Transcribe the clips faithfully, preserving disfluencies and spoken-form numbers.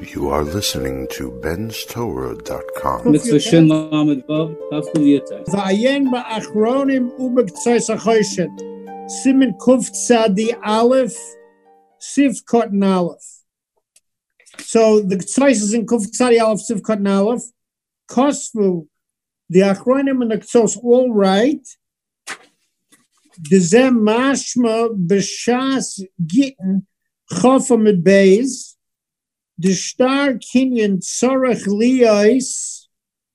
You are listening to Ben's Torah dot com. Mitzvah Shin Lamed Vav, Tav Kuf Yitzhak. V'ayen ba'achronim u'b'k'tzais ha'choshet. Simen Kuf Tzadi Aleph, Sif Kotan Aleph. So the K'tzais is in Kuf Tzadi Aleph, Sif Kotan Aleph. Kosvu, the achronim and the K'tzos all right. Dezem mashma b'shas gittin chofa mit beis. The star kinyan tzorech liyos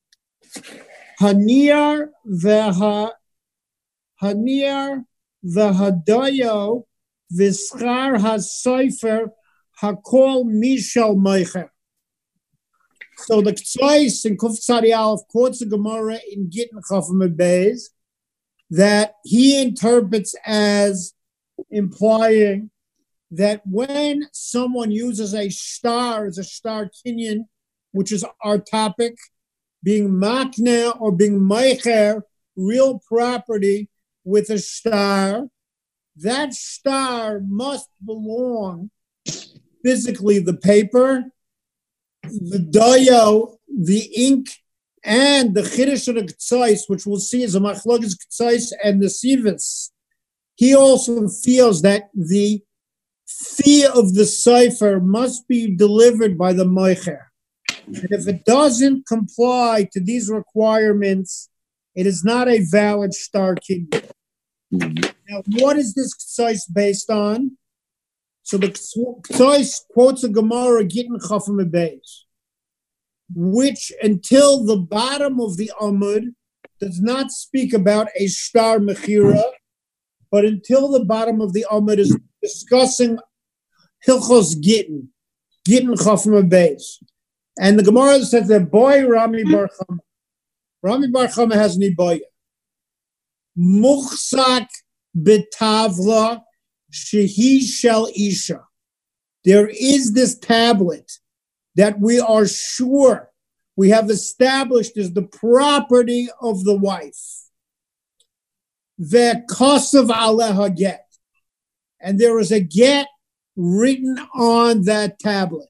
haniyar veha haniyar vehadayo v'schar hasofer hakol mishal meicher. So the K'tzais in Kuf Tzadi Aleph quotes the Gemara in Gittin Chafam Beis that he interprets as implying that when someone uses a star as a star kinyan, which is our topic, being makne or being meicher, real property with a star, that star must belong physically the paper, the dayo, the ink, and the chiddush of the K'tzais, which we'll see is a machlokes K'tzais and the Sivas. He also feels that the fee of the cipher must be delivered by the meicher. And if it doesn't comply to these requirements, it is not a valid star kinyan. Now, what is this K'tzais based on? So the K'tzais quotes a Gemara, Gittin Chafam Beis, which until the bottom of the Amud does not speak about a star mechira, but until the bottom of the Amud is discussing Hilchos Gittin, Gittin Chafam Beis. And the Gemara says that boy Rami Bar Chama, Rami Bar Chama has an ibaya. Muchsak betavla shehi shel isha. There is this tablet that we are sure we have established is the property of the wife. Ve'kosav aleha get. And there is a get written on that tablet.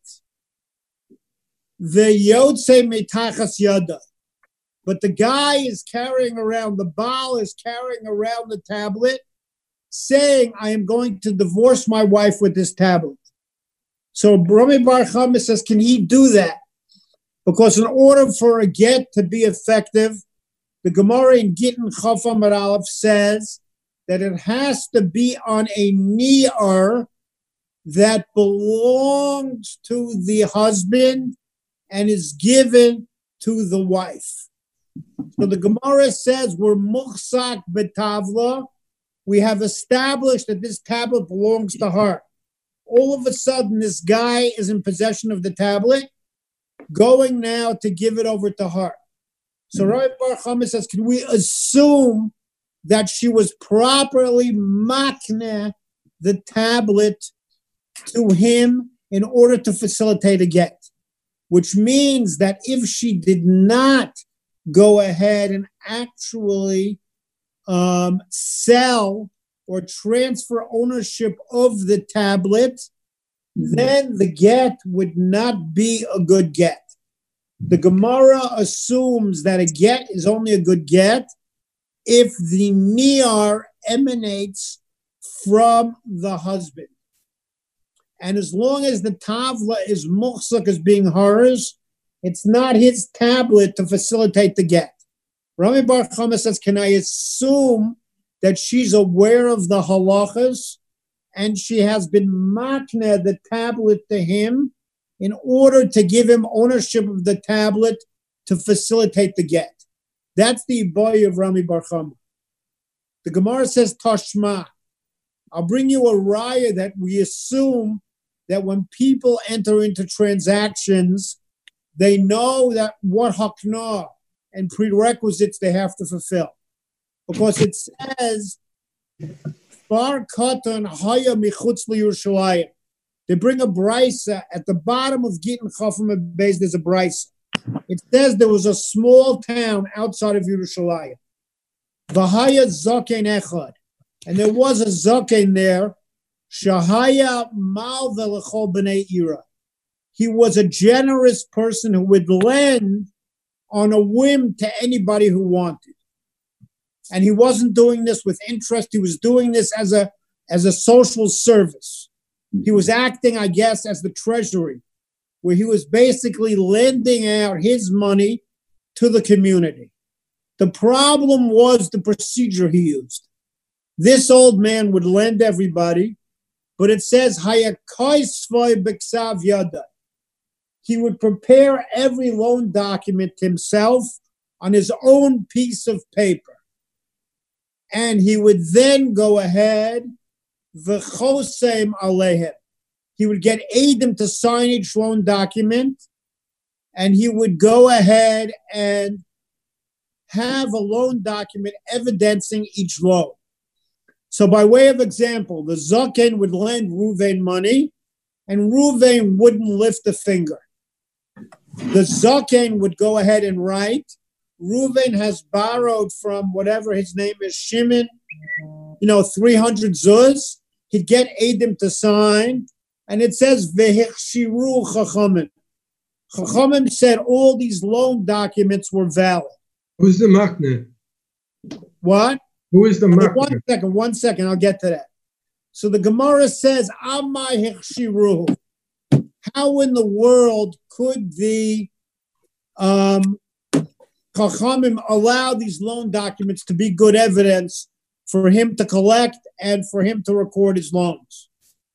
Ve'yotze metachas yada. But the guy is carrying around, the Baal is carrying around the tablet, saying, I am going to divorce my wife with this tablet. So Rami Bar Chama says, can he do that? Because in order for a get to be effective, the Gemara in Gittin Chafam Aleph says that it has to be on a ni'ar that belongs to the husband and is given to the wife. So the Gemara says we're muchsak betavla. We have established that this tablet belongs to her. All of a sudden, this guy is in possession of the tablet, going now to give it over to her. So mm-hmm. Rabbi Bar Chama says, can we assume that she was properly makneh the tablet to him in order to facilitate a get? Which means that if she did not go ahead and actually um, sell or transfer ownership of the tablet, mm-hmm. then the get would not be a good get. The Gemara assumes that a get is only a good get if the ni'ar emanates from the husband. And as long as the tavla is muchsak as being hers, it's not his tablet to facilitate the get. Rami Bar Chama says, can I assume that she's aware of the halachas and she has been makneh the tablet to him in order to give him ownership of the tablet to facilitate the get? That's the boy of Rami Bar Chama. The Gemara says, Tashma. I'll bring you a raya that we assume that when people enter into transactions, they know that what hakna and prerequisites they have to fulfill. Because it says, Bar Katan Haya Michutz Yerushalayim. They bring a brisa at the bottom of Gittin Chafam Beis. There's a brisa. It says there was a small town outside of Yerushalayim. V'haya zaken echad, and there was a zaken there. Shahaya mal v'lechol b'nei ira. he was a generous person who would lend on a whim to anybody who wanted. And he wasn't doing this with interest. He was doing this as a, as a social service. He was acting, I guess, as the treasury, where he was basically lending out his money to the community. The problem was the procedure he used. This old man would lend everybody, but it says, he would prepare every loan document himself on his own piece of paper. And he would then go ahead, v'chosem alehem. He would get Adam to sign each loan document, and he would go ahead and have a loan document evidencing each loan. So by way of example, the Zaken would lend Ruvain money, and Ruvain wouldn't lift a finger. The Zaken would go ahead and write, Ruvain has borrowed from whatever his name is, Shimon, you know, three hundred zuz. He'd get Adam to sign, and it says, Vehichshiru Chachamim. Chachamim said all these loan documents were valid. Who's the makne? What? Who is the makne? One second, one second, I'll get to that. So the Gemara says, Amai Hichshiru. How in the world could the um, Chachamim allow these loan documents to be good evidence for him to collect and for him to record his loans?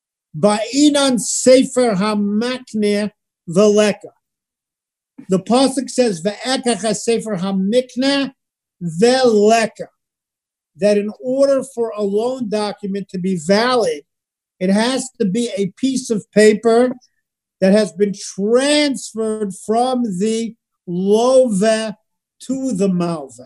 Ba'inan Sefer HaMakne Veleka. The pasuk says, Ve'ekach Sefer HaMikne Veleka. That in order for a loan document to be valid, it has to be a piece of paper that has been transferred from the love to the malva.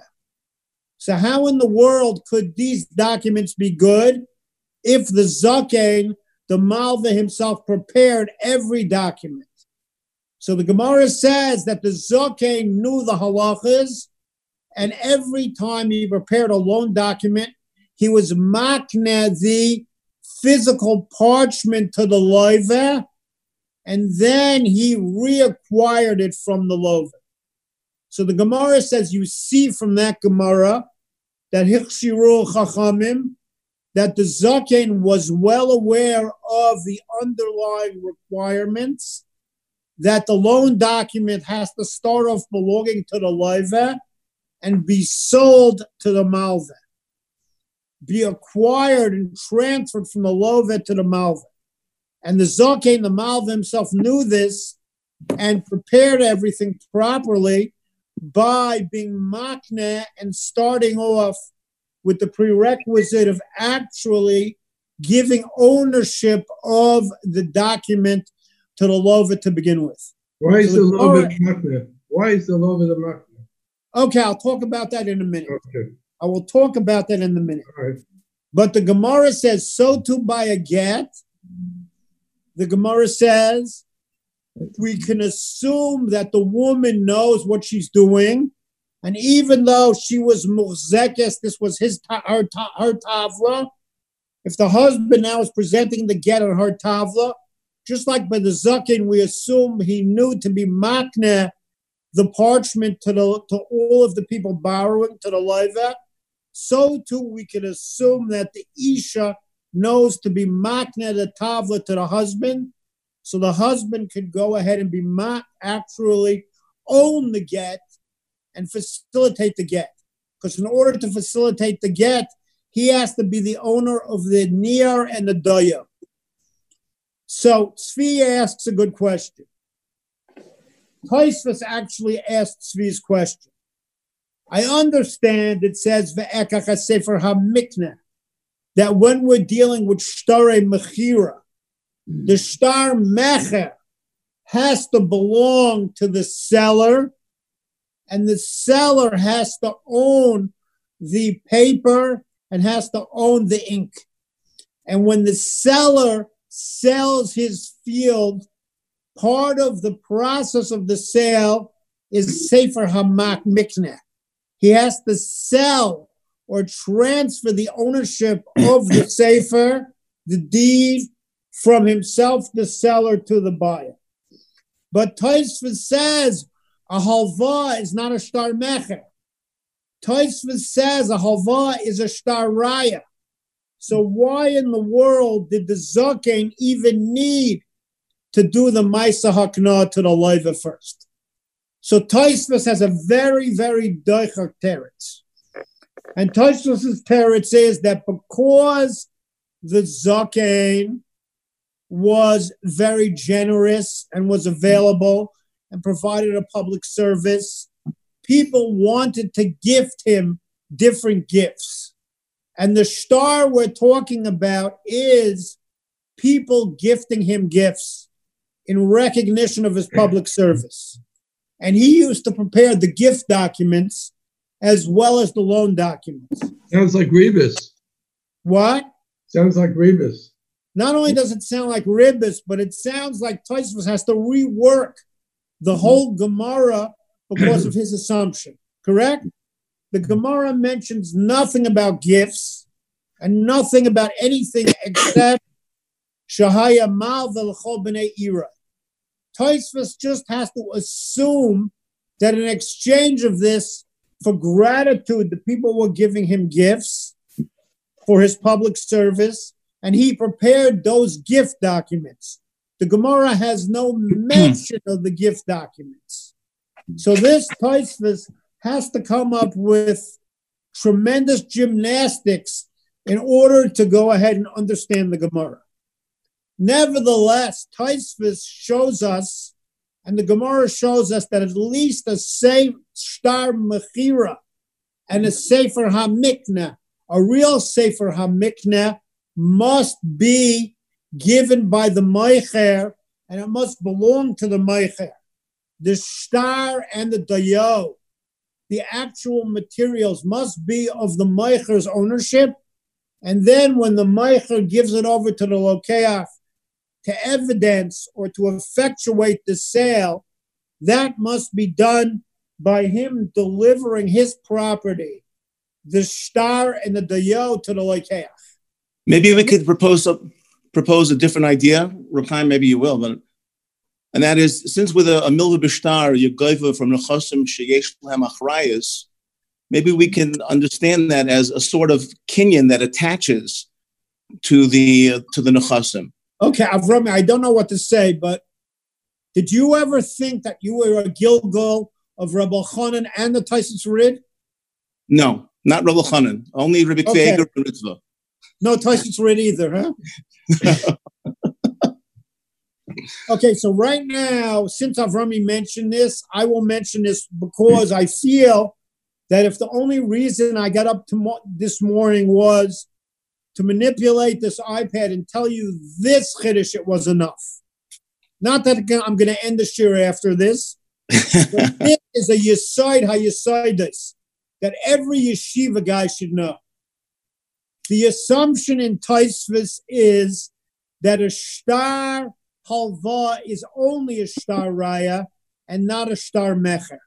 So how in the world could these documents be good if the Zaken, the malva himself, prepared every document? So the Gemara says that the Zaken knew the halachas, and every time he prepared a loan document, he was makne the physical parchment to the loiva, and then he reacquired it from the loiva. So the Gemara says, you see from that Gemara that Hichshiru Chachamim, that the Zaken was well aware of the underlying requirements, that the loan document has to start off belonging to the loiva and be sold to the malva, be acquired and transferred from the loiva to the malva. And the Zaken, the malva himself, knew this and prepared everything properly by being makne and starting off with the prerequisite of actually giving ownership of the document to the loiva to begin with. Why is so the loiva the makne? Why is the loiva the makne? Okay, I'll talk about that in a minute. Okay. I will talk about that in a minute. All right. But the Gemara says, so too by a get, the Gemara says, we can assume that the woman knows what she's doing, and even though she was muhzekes, this was his her, her tavla, if the husband now is presenting the get on her tavla, just like by the Zaken, we assume he knew to be makne the parchment to the to all of the people borrowing to the loiva, so too we can assume that the Isha knows to be makne the tavla to the husband, so the husband could go ahead and be mak, actually own the get and facilitate the get. Because in order to facilitate the get, he has to be the owner of the niyar and the daya. So Tzvi asks a good question. Tosfos actually asked Tzvi's question. I understand it says ve'ekach sefer hamikne, that when we're dealing with shtare mechira, the shtar mecher has to belong to the seller, and the seller has to own the paper and has to own the ink. And when the seller sells his field, part of the process of the sale is sefer hamak mikneh. He has to sell or transfer the ownership of the sefer, the deed, from himself, the seller, to the buyer. But Tosfos says a halva is not a shtar mecher. Tosfos says a halva is a shtar raya. So why in the world did the Zaken even need to do the Maisa Hakna to the Leiva first? So Tosfos has a very, very doichak teretz. And Tosfos' teretz is that because the Zaken was very generous and was available and provided a public service, people wanted to gift him different gifts. And the shtar we're talking about is people gifting him gifts in recognition of his public service. And he used to prepare the gift documents as well as the loan documents. Sounds like Rebus. What? Sounds like Rebus. Not only does it sound like Rebus, but it sounds like Tosfos has to rework the whole Gemara because of his assumption. Correct? The Gemara mentions nothing about gifts and nothing about anything except Shahaya Mal V'Lechol B'nei Ira. Tosfos just has to assume that in exchange of this, for gratitude, the people were giving him gifts for his public service, and he prepared those gift documents. The Gemara has no mention of the gift documents. So this Tosfos has to come up with tremendous gymnastics in order to go ahead and understand the Gemara. Nevertheless, Tosfos shows us, and the Gemara shows us, that at least a safe shtar mechira and a sefer hamikna, a real sefer hamikna, must be given by the meicher, and it must belong to the meicher. The shtar and the dayo, the actual materials, must be of the meicher's ownership. And then when the meicher gives it over to the lokeach to evidence or to effectuate the sale, that must be done by him delivering his property, the shtar and the dayo, to the lokeach. Maybe we could propose a propose a different idea, Reb Chaim, maybe you will, but and that is, since with a, a milva b'shtar you gaiva from nechasim sheyesh lehem achrayus, maybe we can understand that as a sort of kinyan that attaches to the uh, to the nechasim. Okay, Avrami, I don't know what to say, but did you ever think that you were a Gilgal of Reb Elchanan and the Tosfos Rid? No, not Reb Elchanan, only Reb Okay. Kveiger and Ritzvah. No Tosfos Rid either, huh? Okay, so right now, since Avrami mentioned this, I will mention this because I feel that if the only reason I got up to mo- this morning was to manipulate this iPad and tell you this chiddush, it was enough. Not that I'm going to end the shir after this, but this is a yesod ha-yesodis that every yeshiva guy should know. The assumption in Tosfos is that a shtar halva is only a shtar raya and not a shtar mecher.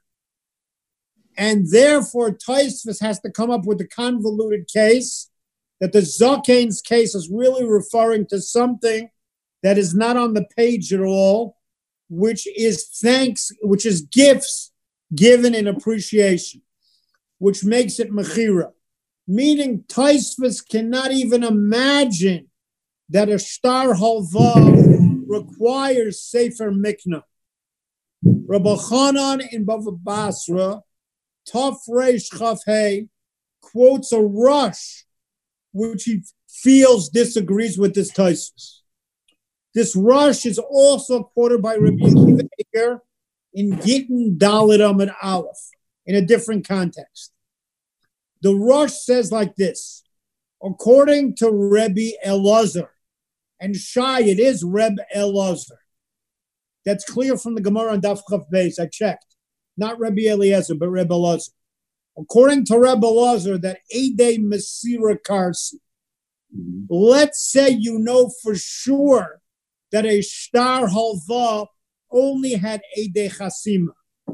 And therefore, Tosfos has to come up with a convoluted case that the Zaken's case is really referring to something that is not on the page at all, which is thanks, which is gifts given in appreciation, which makes it mechira. Meaning Tosfos cannot even imagine that a shtar halva requires sefer mikna. Rabbi Chanan in Bava Basra, Taf Reish Chaf Hey, quotes a rush which he feels disagrees with this Tosfos. This rush is also quoted by Rabbi Akiva Eiger in Gittin Dalet Amud Aleph in a different context. The rush says like this: according to Rebbe Elazar, and Shai, it is Rebbe Elazar. That's clear from the Gemara on Daf Chaf Beis. I checked. Not Rebbe Eliezer, but Rebbe Elazar. According to Rebbe Elazar, that Eidei Mesira Karsi. Mm-hmm. Let's say you know for sure that a shtar halva only had Eidei Chasima.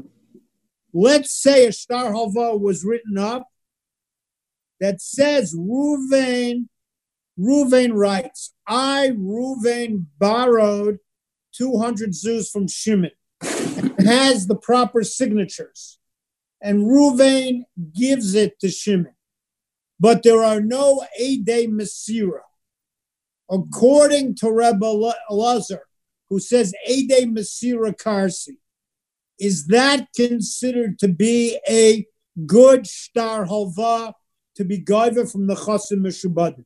Let's say a shtar halva was written up that says Ruvain, Ruvain writes, I, Ruvain, borrowed two hundred zuz from Shimon. has the proper signatures, and Ruvain gives it to Shimon. But there are no Eidei Mesira. According to Rebbe Elazar, who says Eidei Mesira Karsi, is that considered to be a good shtar halva to be gaiva from the chasim meshubadim?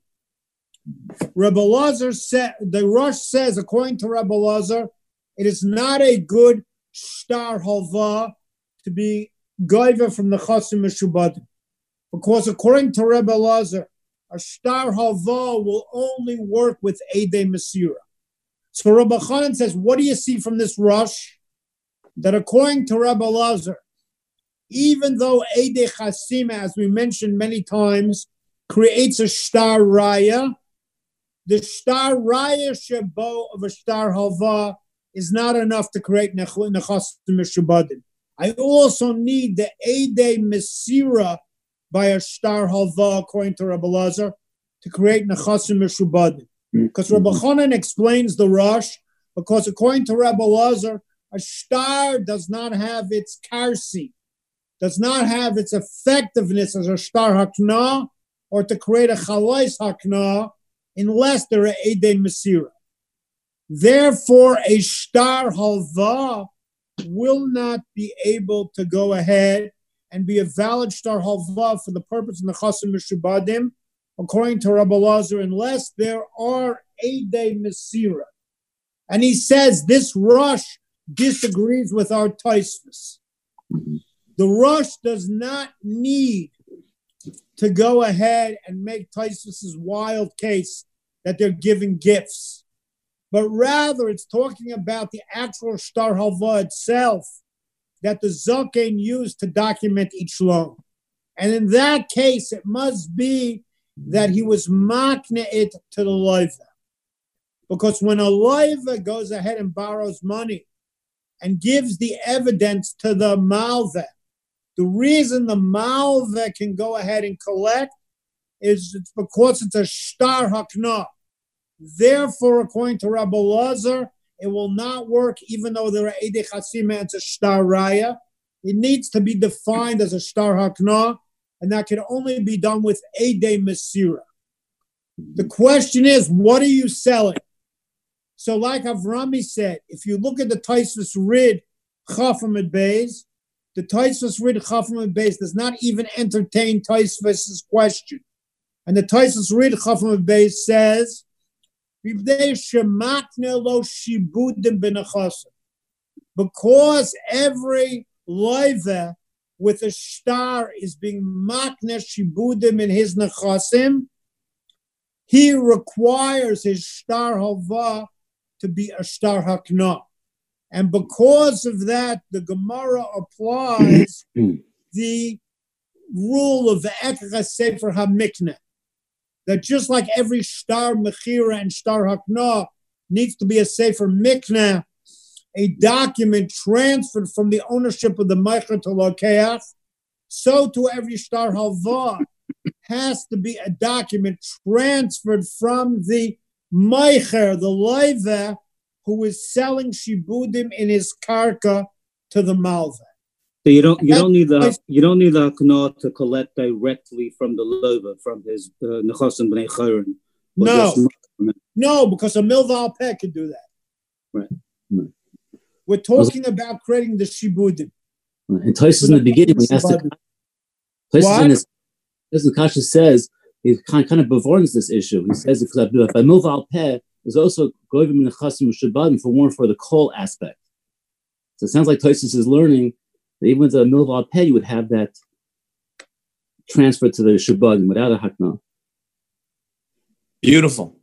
Rebbe Elazar said, the Rosh says, according to Rebbe Elazar, it is not a good shtar halva to be gaiva from the chasim meshubadim, because according to Rebbe Elazar, a shtar halva will only work with Eidei Mesira. So Rabbi Chanan says, what do you see from this Rosh? That according to Rabbi Elazar, even though Eidei Chasima, as we mentioned many times, creates a shtar raya, the shtar raya shebo of a shtar halva is not enough to create nechasim meshubadim. I also need the Eidei Mesira by a shtar halva, according to Rabbi Elazar, to create nechasim meshubadim. Because mm-hmm. Rabbi Chanan explains the Rosh, because according to Rabbi Elazar, a shtar does not have its karsi, does not have its effectiveness as a shtar hakna, or to create a chalais hakna, unless there are Eidei Mesira. Therefore, a shtar halva will not be able to go ahead and be a valid shtar halva for the purpose of nechasim meshubadim, according to Rabbi Elazar, unless there are Eidei Mesira. And he says this Rosh disagrees with our Tosfos. The Rosh does not need to go ahead and make Tosfos' wild case that they're giving gifts, but rather it's talking about the actual shtar halva itself that the Zaken used to document each loan. And in that case, it must be that he was makne it to the loiva. Because when a loiva goes ahead and borrows money and gives the evidence to the malveh, the reason the malveh can go ahead and collect is it's because it's a shtar hakna. Therefore, according to Rabbi Elazar, it will not work even though there are Eidei Chasima and it's a shtar raya. It needs to be defined as a shtar hakna, and that can only be done with Eidei Mesira. The question is, what are you selling? So like Avrami said, if you look at the Tosfos Rid Chafamid Beis, the Tosfos Rid Chafamid Beis does not even entertain Tosfos' question. And the Tosfos Rid Chafamid Beis says, because every loiva with a shtar is being makne shibudim in his nechasim, he requires his shtar halva to be a shtar hakna. And because of that, the Gemara applies the rule of the Ekach Sefer HaMikneh, that just like every shtar mechira and shtar hakna needs to be a Sefer Mikneh, a document transferred from the ownership of the Meicher to Lokeach, so to every shtar halva has to be a document transferred from the Meicher, the loiva, who is selling shibudim in his karka to the malveh. So you don't you don't need the you don't need the hakna to collect directly from the loiva, from his nechasim b'nei chayrin. No, no, because a milva al peh can do that. Right. right. We're talking about creating the shibudim. And Tosfos in the beginning, we asked the Tosfos in his the Kasha says he kind kind of bevorns this issue. He says if by milva al peh is also goyim nechasim shabadim for more for the kol aspect. So it sounds like Tosfos is learning that even with a milva al peh, you would have that transfer to the shabadim without a hakna. Beautiful.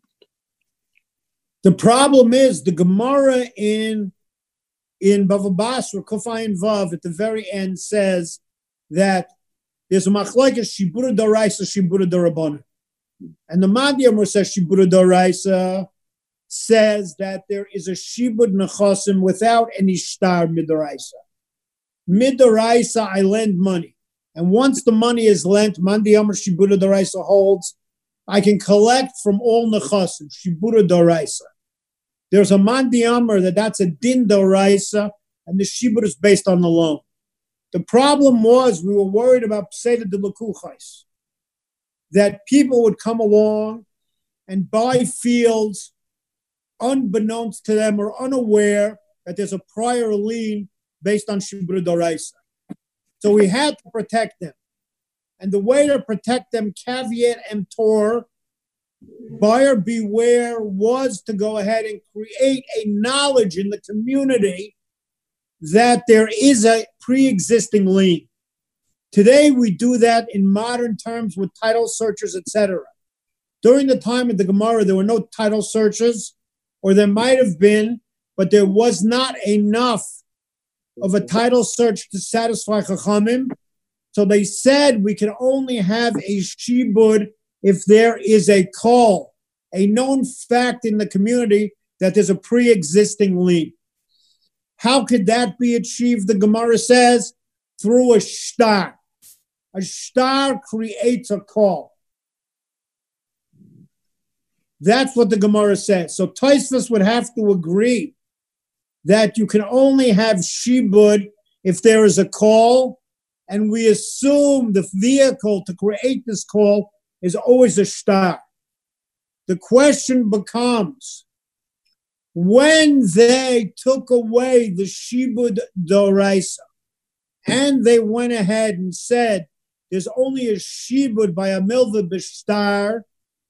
The problem is the Gemara in in Bava Basra, Kufayin Vav, at the very end says that there's a machlokes shibura d'oraisa, shibura d'rabbanan. And the Madiyamur says shibura d'oraisa says that there is a shibud nechasim without any shtar midoraisa. Midoraisa, I lend money. And once the money is lent, Madiyamur shibura d'oraisa holds, I can collect from all nechasim, shibura d'oraisa. There's a Mandi Amar that that's a din d'oraisa, and the shibud is based on the loan. The problem was we were worried about Peseda de Lekuchais, that people would come along and buy fields unbeknownst to them or unaware that there's a prior lien based on Shibud Doraisa. So we had to protect them. And the way to protect them, caveat emptor, buyer beware, was to go ahead and create a knowledge in the community that there is a pre-existing lien. Today, we do that in modern terms with title searches, et cetera. During the time of the Gemara, there were no title searches, or there might have been, but there was not enough of a title search to satisfy Chachamim. So they said we can only have a shibud if there is a call, a known fact in the community that there's a pre-existing lien. How could that be achieved? The Gemara says through a shtar. A shtar creates a call. That's what the Gemara says. So Tosfos would have to agree that you can only have shibud if there is a call, and we assume the vehicle to create this call is always a shtar. The question becomes, when they took away the shibud doraisa, and they went ahead and said there's only a shibud by a milva b'shtar,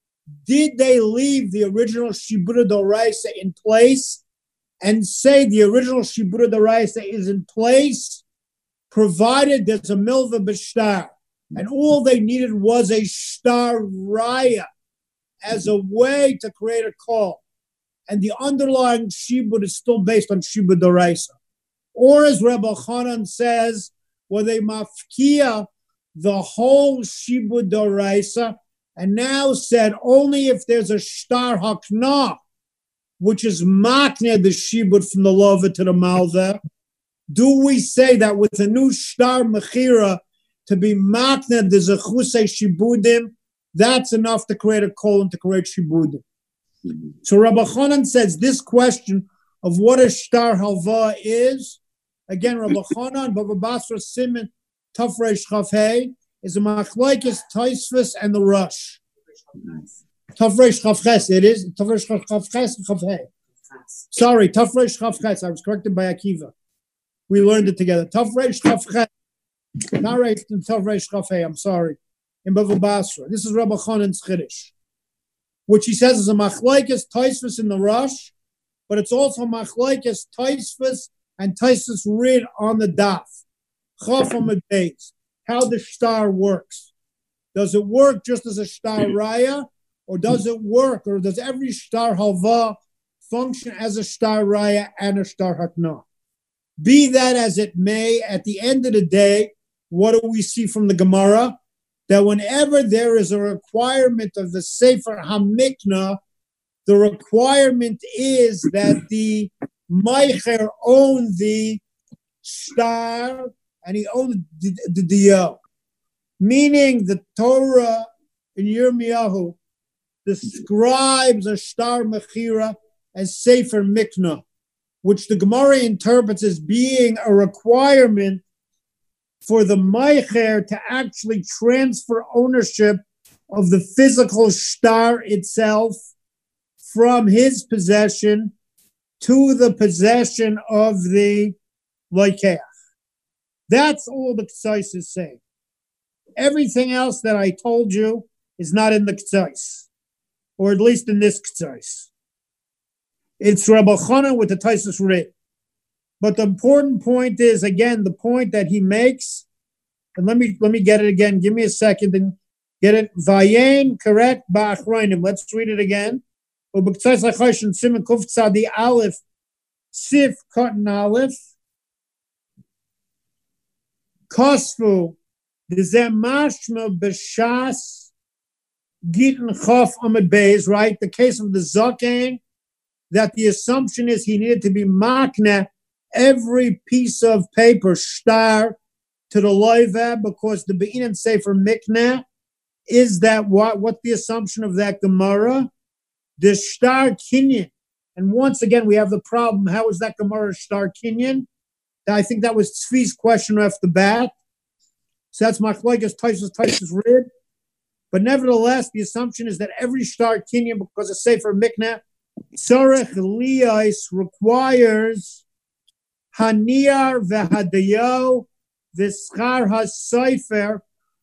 did they leave the original shibud doraisa in place and say the original shibud doraisa is in place, provided there's a milva b'shtar, and all they needed was a shtar raya as a way to create a call, and the underlying shibud is still based on shibud doraisa? Or as Rebbe Chanan says, were they mafkia the whole shibud doraisa and now said only if there's a shtar hakna, which is makne the shibud from the lova to the malva, do we say that with a new shtar mechira to be makne the zechusei shibudim, that's enough to create a call and to create shibudim? Mm-hmm. So Rabbi Chanan says this question of what a shtar halva is, again, Rabbi Chanan, Baba Basra Simon, Tafresh Chafhei, is a machlokes Tosfos and the Rush. Tafresh Chafches, it is Tafresh Chafches and Chafhei. Sorry, Tafresh Chafches. I was corrected by Akiva. We learned it together. Tafresh Chafches, not right in Tafresh Chafhei. I'm sorry, in Baba Basra. This is Rabbi Chanan's Chiddush, which he says is a machlokes Tosfos in the Rush, but it's also machlokes Tosfos and Tosfos read on the daf. Chaf Amud Beis, how the shtar works. Does it work just as a shtar raya, or does it work, or does every shtar halva function as a shtar raya and a shtar hakna? Be that as it may, at the end of the day, what do we see from the Gemara? That whenever there is a requirement of the Sefer HaMikna, the requirement is that the Meicher own the shtar and he owned the, the dio. Meaning the Torah in Yirmiyahu describes a shtar mechira as Sefer Mikna, which the Gemara interprets as being a requirement for the Meicher to actually transfer ownership of the physical shtar itself from his possession to the possession of the Loikeach. That's all the K'tzais is saying. Everything else that I told you is not in the K'tzais, or at least in this K'tzais. It's Rabbi Chanan with the Tosfos Rid. But the important point is, again, the point that he makes, and let me let me get it again. Give me a second and get it. Vayen, correct, ba'achroinim. Let's read it again. Ubektzais lachoshin simen kuf tzadi aleph, sif cotton aleph, kosfu, dezeh mashma b'shas, gittin chof amid beis, right? The case of the Zaken, that the assumption is he needed to be makne every piece of paper, shtar, to the loiva, because the Be'in and Sefer Mikneh is that what? What the assumption of that Gemara? The shtar kinyan. And once again, we have the problem. How is that Gemara shtar kinyan? I think that was Tzvi's question off the bat. So that's Machlokes Tosfos Tosfos Rid. But nevertheless, the assumption is that every shtar kinyan, because of Sefer Mikneh, Tzorech Liyos requires Haniyar v'Hadayo v'Schar HaSefer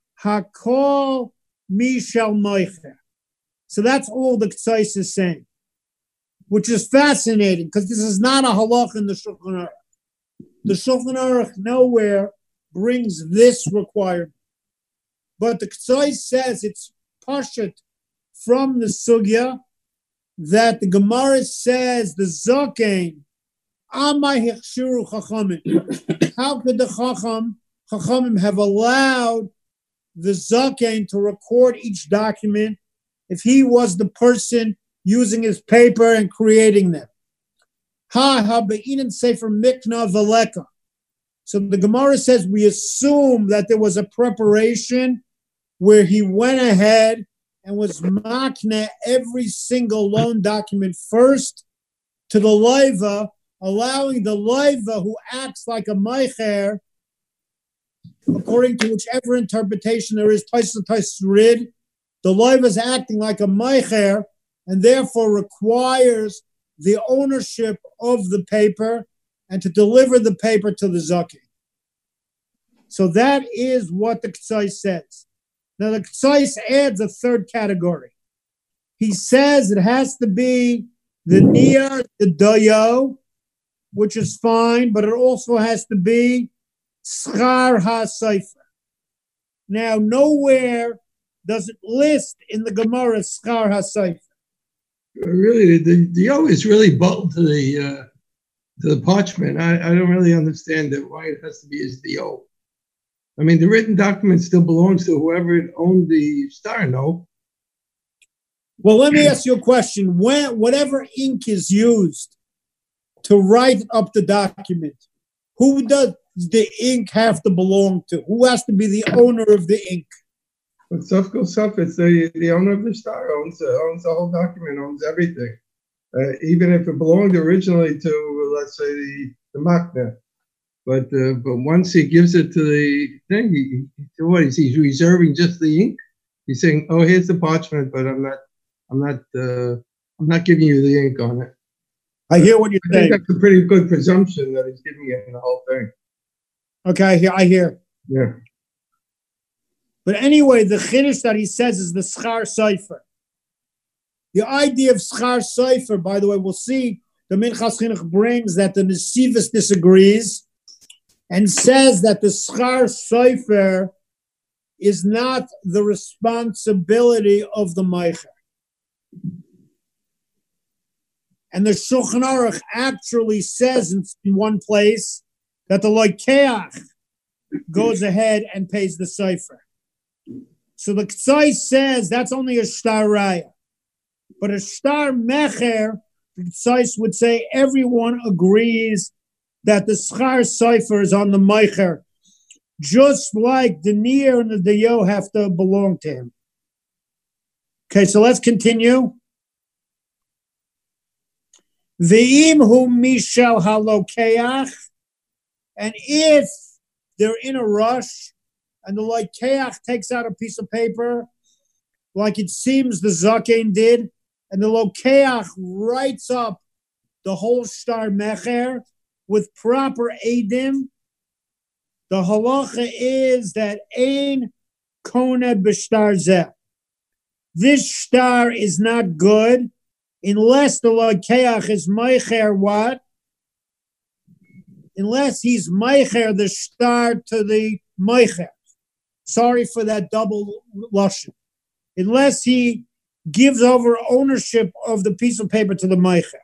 Hakol Mishal Moicher. So that's all the Ktsais is saying, which is fascinating because this is not a halach in the Shulchan Aruch. The Shulchan Aruch nowhere brings this requirement. But the Ktsais says it's pashut from the sugya that the Gemara says the Zakein, Amai Hichshuru Chachamim. How could the Chacham, Chachamim have allowed the Zakein to record each document if he was the person using his paper and creating them? Ha ha be'inan sefer mikna veleka. So the Gemara says we assume that there was a preparation where he went ahead and was makne every single loan document first to the loiva, allowing the loiva who acts like a meicher, according to whichever interpretation there is, Tosfos Tosfos Rid, the loiva is acting like a meicher and therefore requires the ownership of the paper and to deliver the paper to the Zaki. So that is what the Ktsais says. Now the Ktsais adds a third category. He says it has to be the Niyar, the Dayo, which is fine, but it also has to be Schar HaSefer. Now nowhere does it list in the Gemara Schar HaSefer. Really, the Dayo is really bolted to the uh, to the parchment. I, I don't really understand that why it has to be his Dayo. I mean, the written document still belongs to whoever owned the star, no? Well, let me ask you a question. When whatever ink is used to write up the document, who does the ink have to belong to? Who has to be the owner of the ink? But Sufko Suf, it's the, the owner of the star, owns, owns the whole document, owns everything. Uh, even if it belonged originally to, let's say, the, the Makna. But uh, but once he gives it to the thing, he, he, what is he reserving just the ink? He's saying, "Oh, here's the parchment, but I'm not, I'm not, uh, I'm not giving you the ink on it." I hear what you're I saying. think that's a pretty good presumption that he's giving it in the whole thing. Okay, I hear. I hear. Yeah. But anyway, the chiddush that he says is the schar sefer. The idea of schar sefer, by the way, we'll see. The Minchas Chinuch brings that the Nesivus disagrees and says that the schar sefer is not the responsibility of the meicher. And the Shulchan Aruch actually says in, in one place that the loikeach goes ahead and pays the sefer. So the Ktsai says that's only a shtar raya. But a shtar mecher, the Ktsai would say everyone agrees that the schar sefer is on the meicher, just like the nir and the dayo have to belong to him. Okay, so let's continue. Ve'im hu mishal halokeach, and if they're in a rush and the lokeach takes out a piece of paper, like it seems the zakein did, and the lokeach writes up the whole shtar mecher with proper edim, the halacha is that ein kona b'shtar zeh. This shtar is not good unless the lokeach is meicher what? Unless he's meicher the shtar to the meicher. Sorry for that double lashon. Unless he gives over ownership of the piece of paper to the meicher.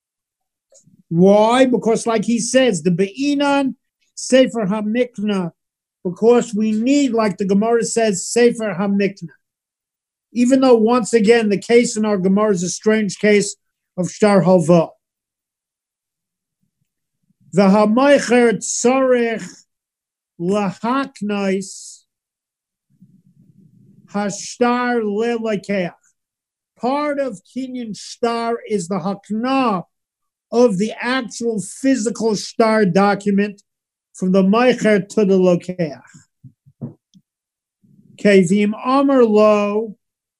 Why? Because like he says, the be'inan sefer hamikna, because we need, like the Gemara says, sefer hamikna. Even though, once again, the case in our Gemara is a strange case of shtar halva. The hameicher tzarech lahaknais hashtar lelekeach. Part of kinyan shtar is the hakna of the actual physical shtar document from the Meicher to the Lokeach. Okay, V'im Amar Lo.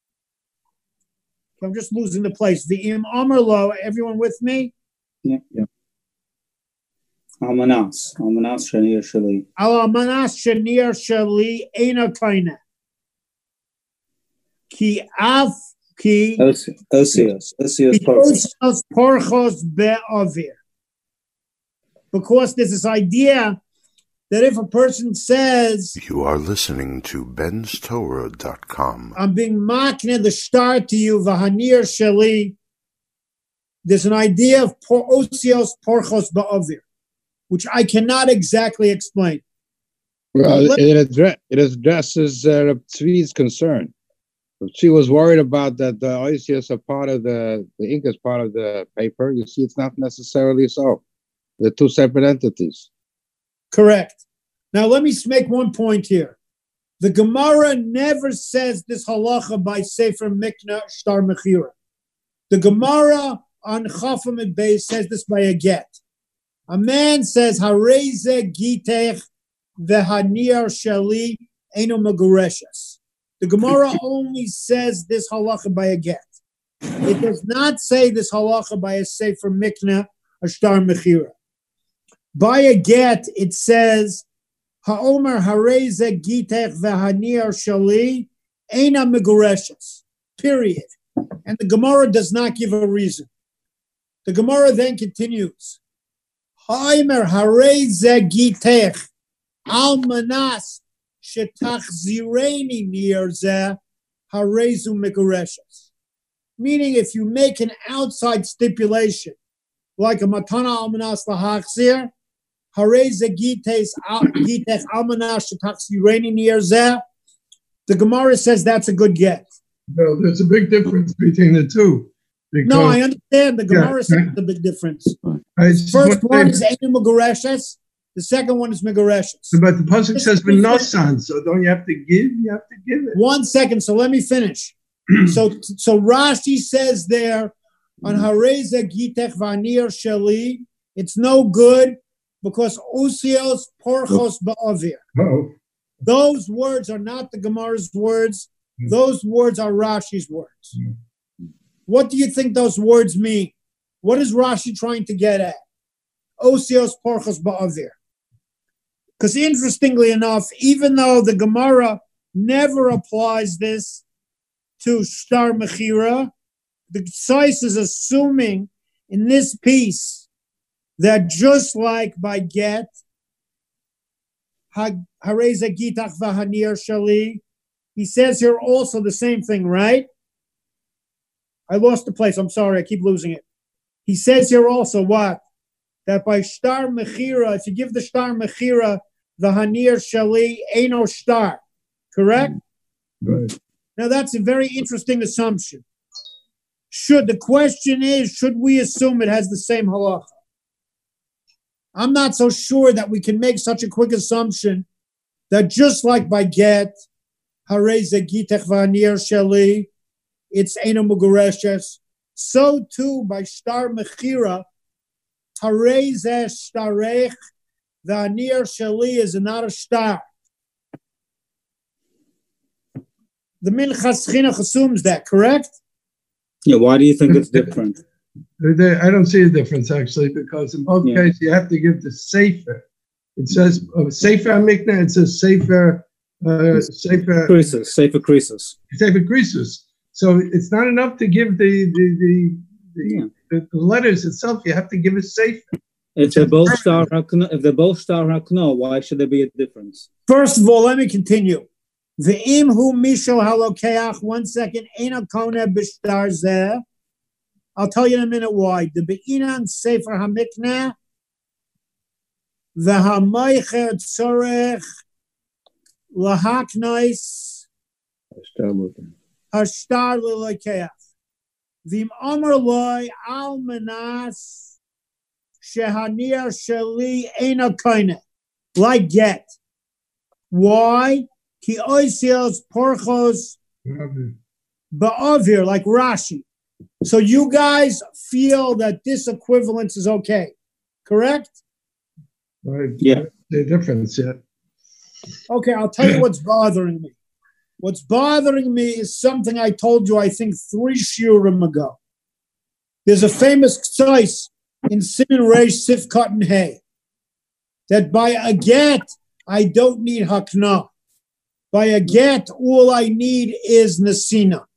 I'm just losing the place. V'im Amar Lo. Everyone with me? Yeah, yeah. Almanas, Almanas Shanir Shali. Al Almanas Shanir Shali Eina Kaina. Ki Av Ki Osios, Osios Osios Porchos Be'avir. Because there's this idea that if a person says, You are listening to Ben's Torah dot com. I'm being makne the star to you, Vahanir Shali, there's an idea of por- Osios Porchos Be'avir, which I cannot exactly explain. Well, it, addre- it addresses uh, Reb Tzvi's concern. Reb Tzvi was worried about that the Osios are part of the, the ink is part of the paper. You see, it's not necessarily so. They're two separate entities. Correct. Now, let me make one point here. The Gemara never says this halacha by Sefer Mikna Shtar Mechira. The Gemara on Chafam and Beis says this by a get. A man says, Hareze gitech v'hanir shali eno megureshes. The Gemara only says this halacha by a get. It does not say this halacha by a Sefer Mikna Shtar Mechira. By a get, it says, Ha'omer hareze gitech v'hanir shali ena megureshes. Period. And the Gemara does not give a reason. The Gemara then continues, Ha'omer hareze gitech al manas shetachzireni nirze harezu megureshes. Meaning, if you make an outside stipulation, like a matana al manas lahachzir, the Gemara says that's a good get. No, there's a big difference between the two. No, I understand. The Gemara yeah, says the big difference. The first one is Einu Megureshes. The second one is Megureshes. But the pasuk says B'nosan, so don't you have to give? You have to give it. One second, so let me finish. so, so Rashi says there on Hareza Gitech Vanir Shali, it's no good. Because Usios Porchos Ba'avir. Oh. Those words are not the Gemara's words. Mm. Those words are Rashi's words. Mm. What do you think those words mean? What is Rashi trying to get at? Usios Porchos Ba'avir. Because interestingly enough, even though the Gemara never applies this to Shtar Mechira, the Tzais is assuming in this piece that just like by get, Hareza Gitach Vahanir Shali, he says here also the same thing, right? I lost the place. I'm sorry. I keep losing it. He says here also what? That by Shtar Mechira, if you give the Shtar Mechira, Vahanir Shali, Eino Shtar. Correct? Right. Now that's a very interesting assumption. Should the question is, should we assume it has the same halacha? I'm not so sure that we can make such a quick assumption that just like by get, Hareze Gitech Vanir Shali, it's Eno Mugureshes, so too by Shtar Mechira, Hareze Shtarech Vanir Shali is not a star. The Minchas Chinuch assumes that, correct? Yeah, why do you think it's different? I don't see a difference, actually, because in both yeah. cases, you have to give the Sefer. It says uh, Sefer Mikna, it says Sefer... Uh, Sefer Krisus, Sefer Krisus. Sefer Krisus. So it's not enough to give the the, the, the, yeah. the, the letters itself. You have to give a Sefer. If they're both Shtar Hakno, if they're both Shtar Hakno, why should there be a difference? First of all, let me continue. Ve'im hu mishal halokeach, one second, Eina kone b'shtar zeh. I'll tell you in a minute why. The Be'inan Sefer HaMikneh, the Hamaycher Tzorech, Lahaknois, Hashtar L'Lokeach. V'im Omer Loi Al Manas, Shehanir Shali Eina Koine. Like get. Why? Ki Oisios Porchos Ba'avir, like Rashi. So you guys feel that this equivalence is okay, correct? Right. Yeah. The difference, yeah. Okay, I'll tell you what's bothering me. What's bothering me is something I told you, I think, three shiurim ago. There's a famous ktsos in Siman Reish Sifkat and Hay that by a get, I don't need hakna. By a get, all I need is nesina.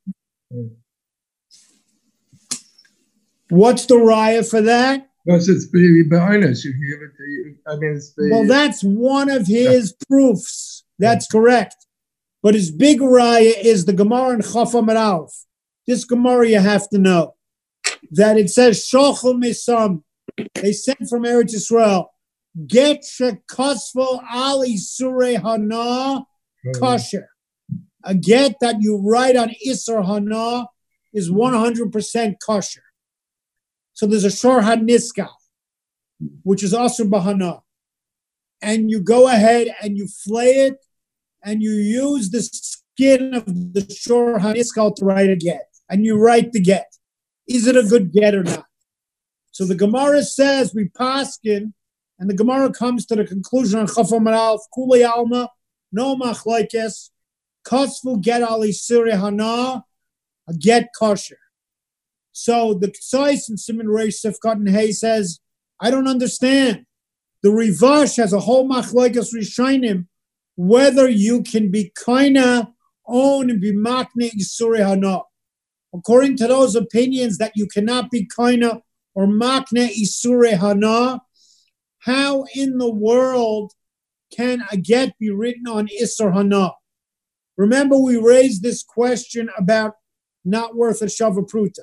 What's the raya for that? Because it's behind us. You give it to you. I mean, it's the, well, that's one of his proofs. That's correct. But his big raya is the Gemara in Chaf Amud Aleph. This Gemara you have to know that it says Shochel Misam. They sent from Eretz Yisrael. Get shekasfo ali surei hana kosher. A get that you write on Isser Hana is one hundred percent kosher. So there's a Shor HaNiskal, which is also Bahana. And you go ahead and you flay it, and you use the skin of the Shor HaNiskal to write a get. And you write the get. Is it a good get or not? So the Gemara says, we paskin, and the Gemara comes to the conclusion on Chaf Amud Aleph, Kulei Alma, no machlekes, Kosfu get ali suri hana, a get kosher. So the ktsos in Siman Reish Sifkat and Hay says, I don't understand. The Rivash has a whole machlekes rishonim whether you can be kaina own and be makne isuri hana. According to those opinions that you cannot be kaina or makne isuri hana, how in the world can a get be written on isur hana? Remember, we raised this question about not worth a shava pruta.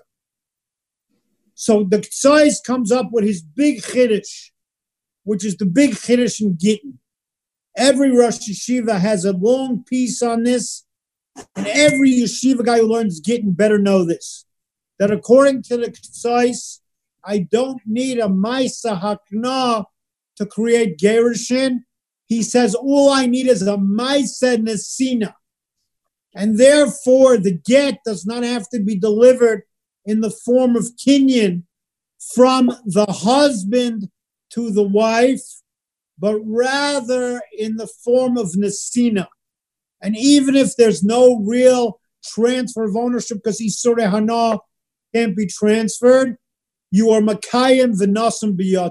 So the ktsos comes up with his big chiddush, which is the big chiddush in Gittin. Every Rosh Yeshiva has a long piece on this, and every yeshiva guy who learns Gittin better know this, that according to the ktsos, I don't need a Maisa Hakna to create Gerushin. He says, all I need is a Maisa Nesina. And therefore, the get does not have to be delivered in the form of kinyan from the husband to the wife, but rather in the form of nesina. And even if there's no real transfer of ownership because Isurei Hana can't be transferred, you are Makayim V'Nasim B'Yada.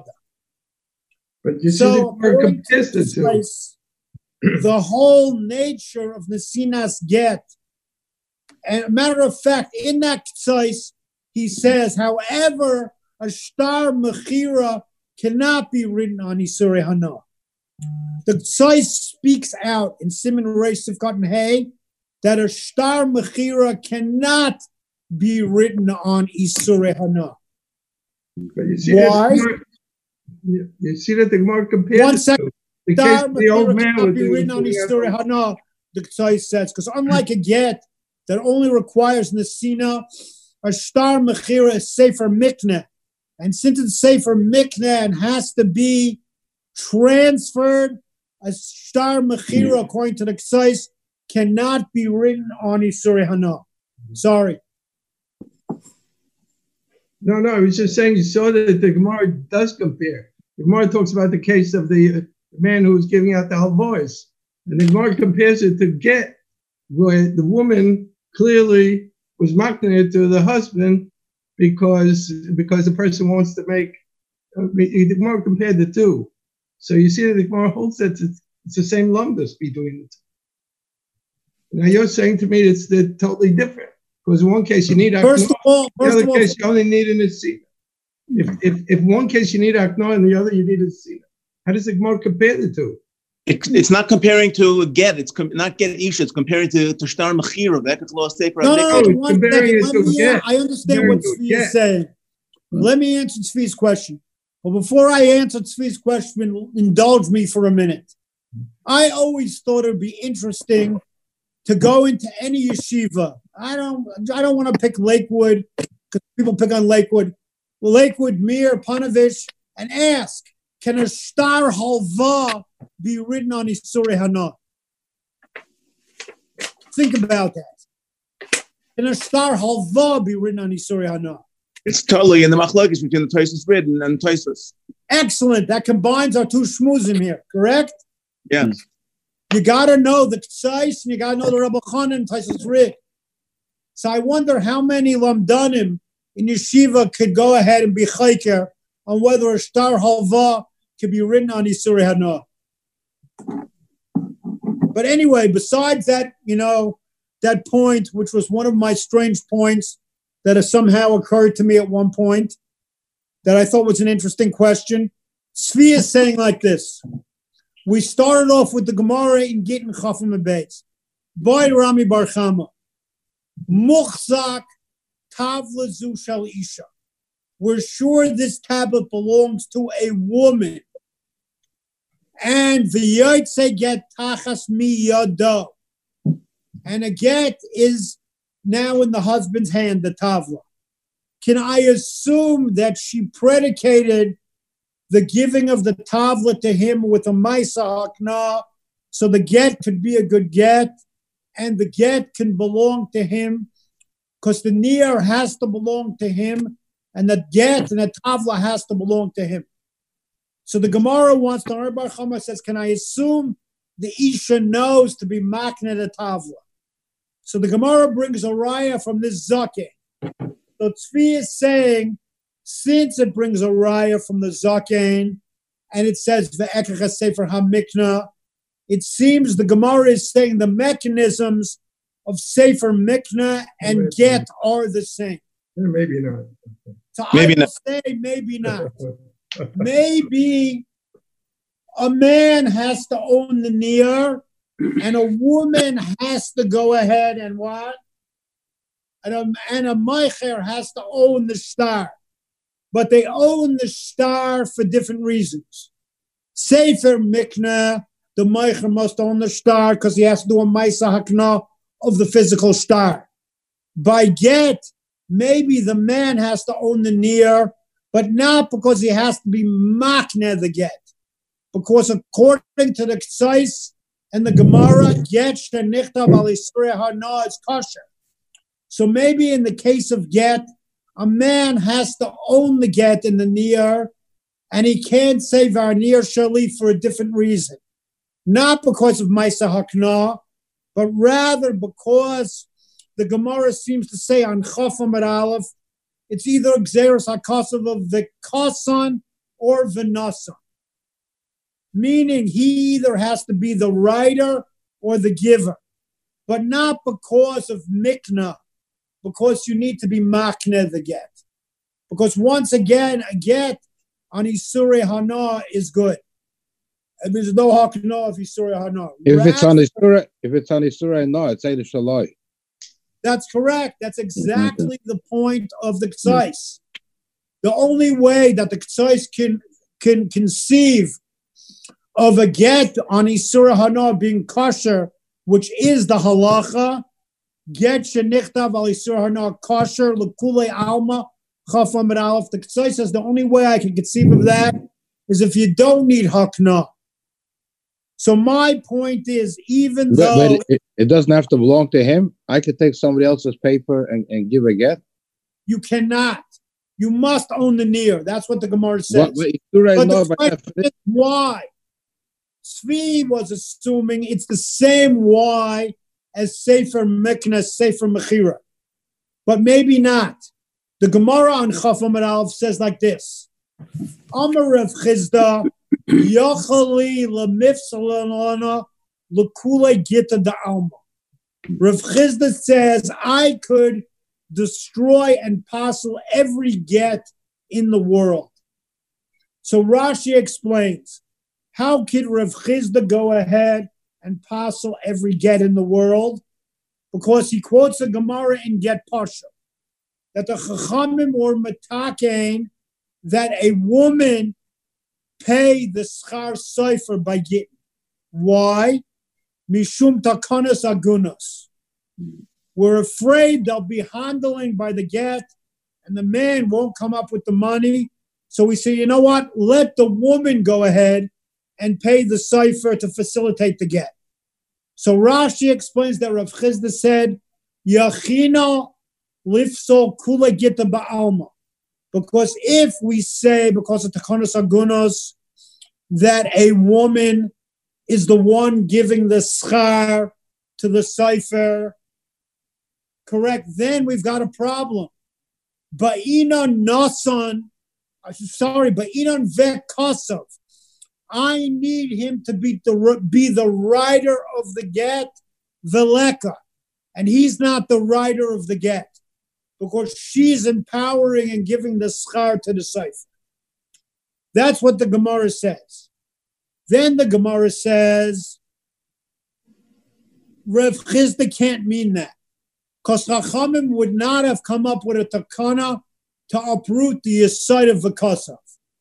But you so see, we're contested to the whole nature of Nesinas get. And a matter of fact, in that ktsos, he says, however, a shtar mechira cannot be written on Isurei Hana. The ktsos speaks out in Siman Reish Sifkat and Hay that a shtar mechira cannot be written on Isurei Hana. But you see Why? That, you, you see that the Gemara compares One second. the case of the old man cannot with be the, written on Isurei Hana, the ktsos says, because unlike a get that only requires nesina, a shtar mechira is sefer mikneh. And since it's sefer mikneh and has to be transferred, a shtar mechira, according to the ktsos, cannot be written on Isurei Hana. Sorry. No, no, I was just saying you saw that the Gemara does compare. The Gemara talks about the case of the, uh, the man who was giving out the halvos. And the Gemara compares it to get, where the woman clearly was makneh to the husband because because the person wants to make. Uh, the Gemara compared the two, so you see that the Gemara holds that it's, it's the same lumdus between the two. Now you're saying to me it's they're totally different because in one case you need first aknah, of all, the first other of all, case you only need an nesina. If if if one case you need aknah and the other you need a nesina, how does the Gemara compare the two? It, it's not comparing to get. It's com- not get isha. It's comparing to to shtar mechira. That it's lost paper. no, no, no, one second. Let me, get. I understand what Tzvi is saying. Let me answer Tzvi's question. But before I answer Tzvi's question, indulge me for a minute. I always thought it would be interesting to go into any yeshiva. I don't, I don't want to pick Lakewood because people pick on Lakewood. Lakewood, Mir, Panovich, and ask, can a shtar halva be written on Isurei Hana? Think about that. Can a shtar halva be written on Isurei Hana? It's totally in the machlokes between the Tosfos Brid and, and Tosfos. Excellent. That combines our two shmuzim here, correct? Yes. You got to know the Ktsais and you got to know the Rabbi Chanan and Taisus Rid. So I wonder how many Lamdanim in Yeshiva could go ahead and be chayker on whether a star halva could be written on Isurei Hana. But anyway, besides that, you know, that point, which was one of my strange points that has somehow occurred to me at one point, that I thought was an interesting question. Tzvi is saying like this. We started off with the Gemara in Gittin Chafim Abayis. By Rami Bar Chama. Muchzak Tavla Zu Shal Isha. We're sure this tablet belongs to a woman. And the Yotze get Tachas Mi Yado. And a get is now in the husband's hand, the Tavla. Can I assume that she predicated the giving of the Tavla to him with a Maisa Hakna, so the get could be a good get, and the get can belong to him, because the Niyar has to belong to him, and the get and the Tavla has to belong to him. So the Gemara wants to, Rabbi Chama says, can I assume the Isha knows to be Makna the Tavla? So the Gemara brings a raya from this Zakeh. So Tzvi is saying, since it brings a raya from the Zakein, and it says Ve'ekach Sefer HaMikna, it seems the Gemara is saying the mechanisms of Sefer Mikna and maybe Get are the same. Maybe not. So maybe I would not. say maybe not. Maybe a man has to own the Niyar, and a woman has to go ahead and what? And a, and a Meicher has to own the star. But they own the star for different reasons. Sefer Mikna, the Meicher must own the star because he has to do a Maisa Hakna of the physical star. By Get, maybe the man has to own the Niyar, but not because he has to be Makne the Get. Because according to the Ktsais and the Gemara, Get Shenichtav al Isurei Hana is kosher. So maybe in the case of Get, a man has to own the Get in the Niyar, and he can't say Var Niyar Shali for a different reason. Not because of Maisa Hakna, but rather because the Gemara seems to say on Chafam at Aleph, it's either Gzeres HaKasav of the Kasan or V'nasan. Meaning he either has to be the writer or the giver, but not because of Mikna, because you need to be Makne the Get. Because once again, a Get on Isurei Hana is good. And there's no Hakna of Isurei Hana. If Rather, it's on Isurei, if it's on Isurei Hana, it's Eidah Shalai. That's correct. That's exactly the point of the Ktsais. The only way that the Ktsais can, can conceive of a Get on Isurei Hana being kosher, which is the halacha, Get shenichtav al Isurei Hana kosher l'kulei alma chafam and aleph. The Ktsai says the only way I can conceive of that is if you don't need hakna. So my point is, even but, though but it, it doesn't have to belong to him, I could take somebody else's paper and, and give a get. You cannot. You must own the Niyar. That's what the Gemara says. What, but but know, the but question is why? Tzvi was assuming it's the same why as Sefer Mekna, Sefer Mechira. But maybe not. The Gemara on Chafam and Aleph says like this. Amar Rav Chizda, Yachali lemifsalana lekule gita da alma. Rav Chizda says, I could destroy and passel every get in the world. So Rashi explains, how could Rav Chizda go ahead and passel every get in the world? Because he quotes a Gemara in Get Pasha, that the Chachamim were metakein that a woman pay the schar cipher by Gittin. Why? Mishum takanas agunas. We're afraid they'll be handling by the get, and the man won't come up with the money. So we say, you know what? Let the woman go ahead and pay the cipher to facilitate the get. So Rashi explains that Rav Chizda said, Yachina lifso kula gita ba'alma. Because if we say, because of Takanos Agunos, that a woman is the one giving the schar to the cipher, correct, then we've got a problem. Ba'inan Nasan, sorry, Ba'inan Vekosov, I need him to be the, be the writer of the get, Veleka, and he's not the writer of the get, because she's empowering and giving the schar to the cipher. That's what the Gemara says. Then the Gemara says, Rev Chizda can't mean that, because Chachamim would not have come up with a takana to uproot the Yesod of V'Kosav.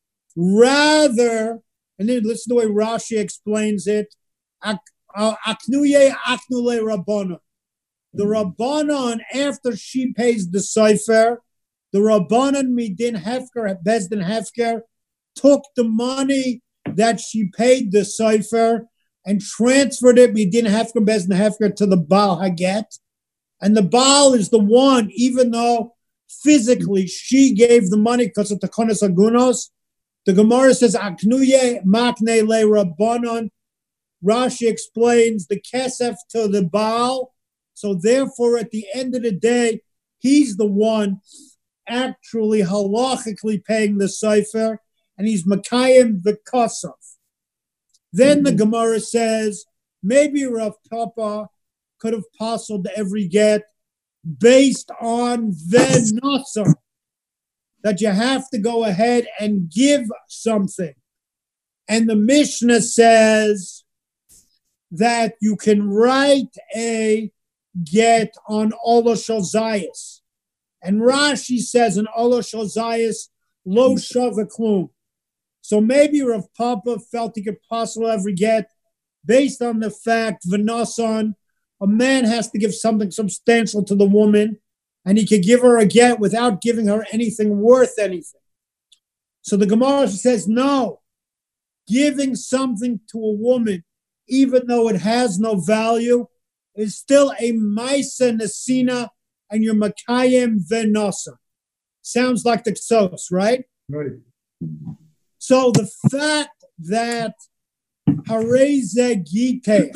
Rather, and then listen to the way Rashi explains it, Aknuye Aknule Rabbanon. The Rabbanon, after she pays the cipher, the Rabbanon Midin Hefker, Bezdin Hefker, took the money that she paid the cipher and transferred it, Midin Hefker, Bezdin Hefker, to the Baal Haget. And the Baal is the one, even though physically she gave the money because of Takonos Agunos, the Gemara says, Aknuye Makne Le Rabbanon. Rashi explains the kesef to the Baal. So therefore, at the end of the day, he's the one actually halachically paying the cipher, and he's Makayim the Kosov. Then the Gemara says, maybe Rav Papa could have puzzled every get based on the Nasser, that you have to go ahead and give something. And the Mishnah says that you can write a get on Ola Shozayas. And Rashi says in Ola Shozayas, Lo Shavaklum. So maybe Rav Papa felt he could puzzle every get based on the fact, V'nasan, a man has to give something substantial to the woman, and he could give her a get without giving her anything worth anything. So the Gemara says, no, giving something to a woman, even though it has no value, is still a Maisa Nesina, and you're Makayim Venasa. Sounds like the Ksos, right? Right. So the fact that Hareze Gite,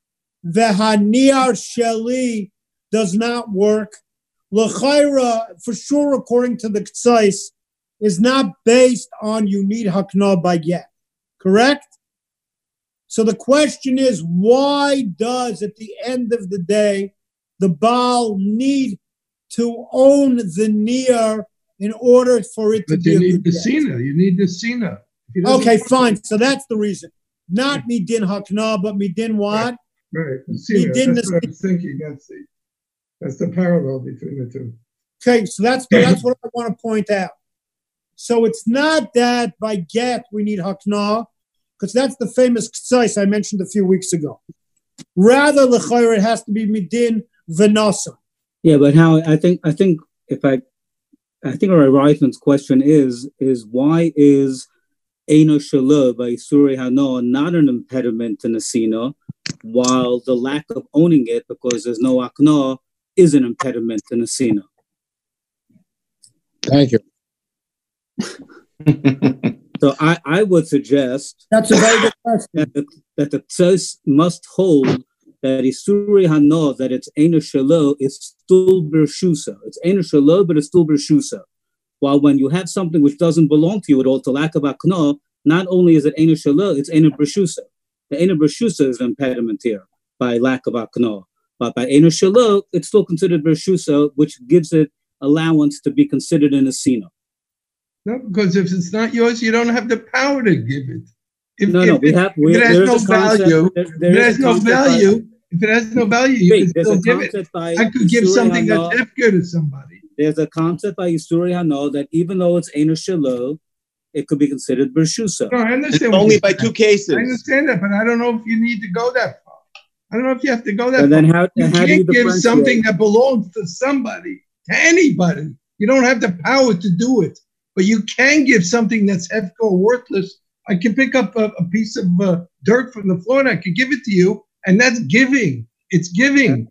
Vehaniar Sheli does not work, L'chaira, for sure, according to the K'tzais, is not based on you need Hakna by get. Correct? So the question is, why does, at the end of the day, the Baal need to own the Niyar in order for it to but be you a need good the get? Sina. You need the Sina. Okay, fine. So that's the reason. Not Midin Hakna, but Midin what? Right. right. The Sina. Midin That's the what I was thinking. That's the, that's the parallel between the two. Okay, so that's that's what I want to point out. So it's not that by get we need Hakna, because that's the famous K'tzais I mentioned a few weeks ago. Rather, l'chayr, it has to be Midin Venasa. Yeah, but how I think I think if I I think our Reifman's question is is why is Eino Shelo by Surei Hano not an impediment to Nesina, while the lack of owning it because there's no Akna is an impediment to Nesina? Thank you. So I, I would suggest That's a very good question. that the, that the Tzos must hold that Isurei Hano, that it's Eino Shelo, it's still Bershusa. It's Eino Shelo, but it's still Bershusa. While when you have something which doesn't belong to you at all, to lack of Akna, not only is it Eino Shelo, it's Eino Bershusa. The Eino Bershusa is an impediment here by lack of Akna. But by Eino Shelo, it's still considered Bershusa, which gives it allowance to be considered in a Sina. No, because if it's not yours, you don't have the power to give it. If, No, if no, it, we have. if We, it has there is no a concept- value, there- there if it is has a no concept by- value, if it has no value, you Wait, can there's still a give it. concept by I could give Isurei something Hano- that's hefker to somebody. There's a concept by Isurei Hano that even though it's Eino Shelo, it could be considered Bershusa. No, I It's understand. what only you're by saying. two cases. I understand that, but I don't know if you need to go that far. I don't know if you have to go that And far. then how, You and how do you can't give differentiate? something that belongs to somebody, to anybody. You don't have the power to do it, but you can give something that's hefker or worthless. I can pick up a, a piece of uh, dirt from the floor and I could give it to you, and that's giving. It's giving.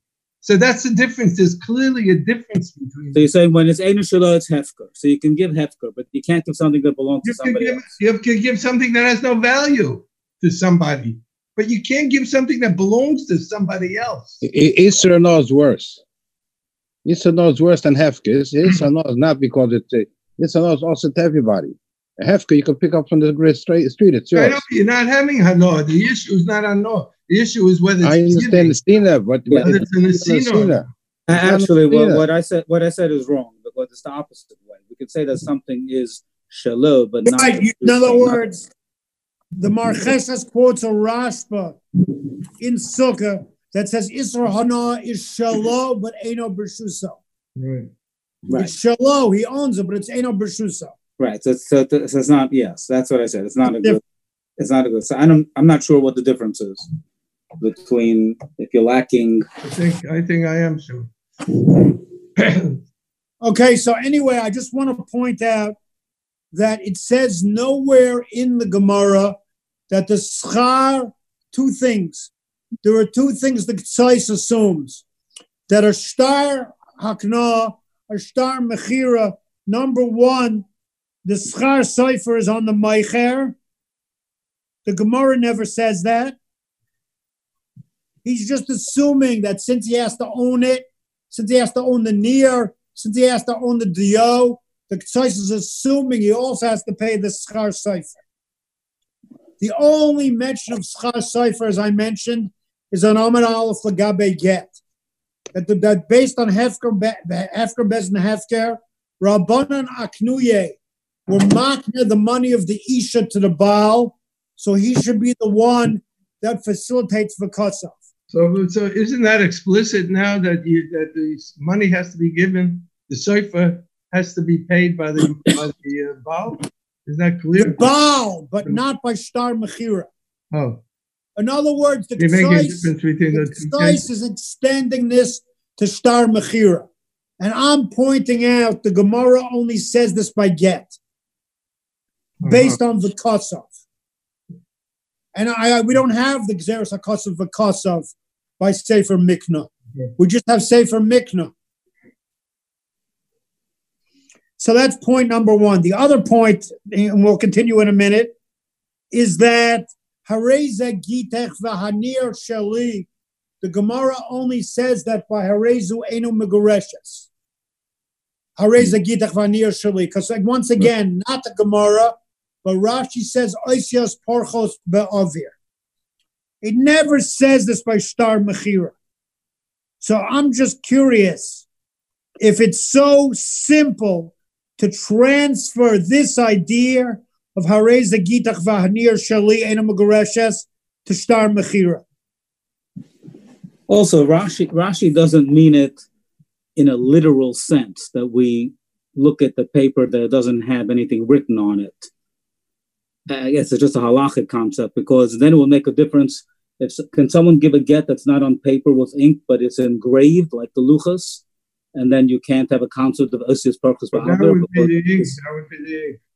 So that's the difference. There's clearly a difference between. So you're saying when it's Eino Shelo, it's Hefker. So you can give Hefker, but you can't give something that belongs you to somebody give, else. You can give something that has no value to somebody, but you can't give something that belongs to somebody else. Isra no is worse. Isra no is worse than Hefker. Isra no is not because it's a, Isra no is also to everybody. A Hefker you can pick up from the street. street it's yours. I know, you're not having Hano. The issue is not Hano. The issue is whether it's I understand the Sina, but Yeah. whether it's in the Sina. Actually, what, Yeah. what I said, what I said is wrong, because it's the opposite way. We could say that something is Shelo, but not. Right. In other words, the Marchesas quotes a Rashba in Sukkah that says Isra Hana is Shelo, but Eino B'Shusa. Right. Right. It's Shelo, he owns it, but it's Eino B'Shusa. Right. So, so, so it's not. Yes, that's what I said. It's not a good. It's not a good. So I don't. I'm not sure what the difference is between if you're lacking. I think I think I am sure. Okay, so anyway, I just want to point out that it says nowhere in the Gemara that the schar, two things. There are two things the Tzais assumes. That a shtar hakna, a shtar mechira, number one, the schar cipher is on the meicher. The Gemara never says that. He's just assuming that since he has to own it, since he has to own the near, since he has to own the dio, the Tzais is assuming he also has to pay the schar cipher. The only mention of schar cipher, as I mentioned, is on Amar Aleph Lagabe Get. That, that based on Hefker, Hefker Bez and Hefker, Rabbanan Aknuye were makna the money of the Isha to the Baal, so he should be the one that facilitates the V'katzav. So, so isn't that explicit now that you, that the money has to be given, the sofer has to be paid by the by the uh, Baal? Is that clear? The Baal, but not by Shtar Mechira. Oh. In other words, the You make a Tzais difference between the two Tzais is extending this to Shtar Mechira. And I'm pointing out the Gemara only says this by get, based uh-huh. on the V'katzav. And I, I, we don't have the Gzeres HaKatzav V'katzav by Sefer Mikna. Yeah. We just have Sefer Mikna. So that's point number one. The other point, and we'll continue in a minute, is that Hareza Gitech V'Hanir Shali, the Gemara only says that by Harezu Enu Megoreshes. Hareza Gitech V'Hanir Shali. Because once again, not the Gemara, but Rashi says Oisios Porchos Be'avir. It never says this by Shtar Mechira. So I'm just curious if it's so simple to transfer this idea of Hareza Gitach V'Hanir Shali Enu Megoreshes to Shtar Mechira. Also, Rashi Rashi doesn't mean it in a literal sense that we look at the paper that it doesn't have anything written on it. I guess it's just a halachic concept, because then it will make a difference. If can someone give a get that's not on paper with ink, but it's engraved like the luchas, and then you can't have a concept of Osius Parchus Ba'aver. That would be the ink. That would be the ink.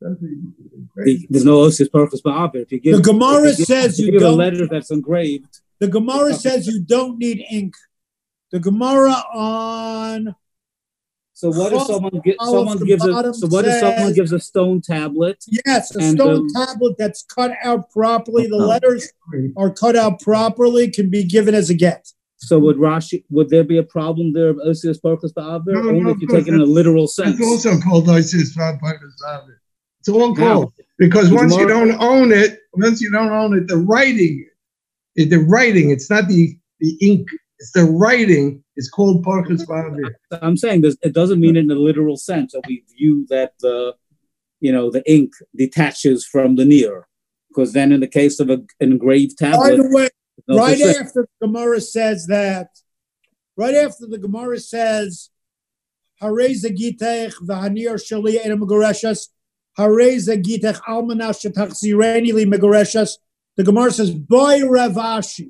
The, there's no Osius Parchus Ba'aver. If you give the Gemara if you give, says you you give don't, a letter that's engraved. The Gemara says you don't need ink. The Gemara on. So what if someone gi- someone gives a so what if someone gives a stone tablet? Yes, a and stone the, tablet that's cut out properly. The uh-huh. letters are cut out properly, can be given as a get. So would Rashi? Would there be a problem there of Osius Parchus Ba'aver? No, Only no, if you take it in a literal sense. It's also called Osius Parchus Ba'aver. It's all called because It's once more, you don't own it, once you don't own it, the writing, the writing. It's not the the ink. It's the writing. It's called Parchus Ba'aver. I'm saying this. It doesn't mean it in a literal sense that we view that the, you know, the ink detaches from the near, because then in the case of a, an engraved tablet, by the way, no right difference. after the Gemara says that, right after the Gemara says, Hareza Gitech v'Hanir Shali Enu Megoreshes, Hareza Gitech Almana Shetachzireni Li Megoreshes. The Gemara says, Boy Ravashi.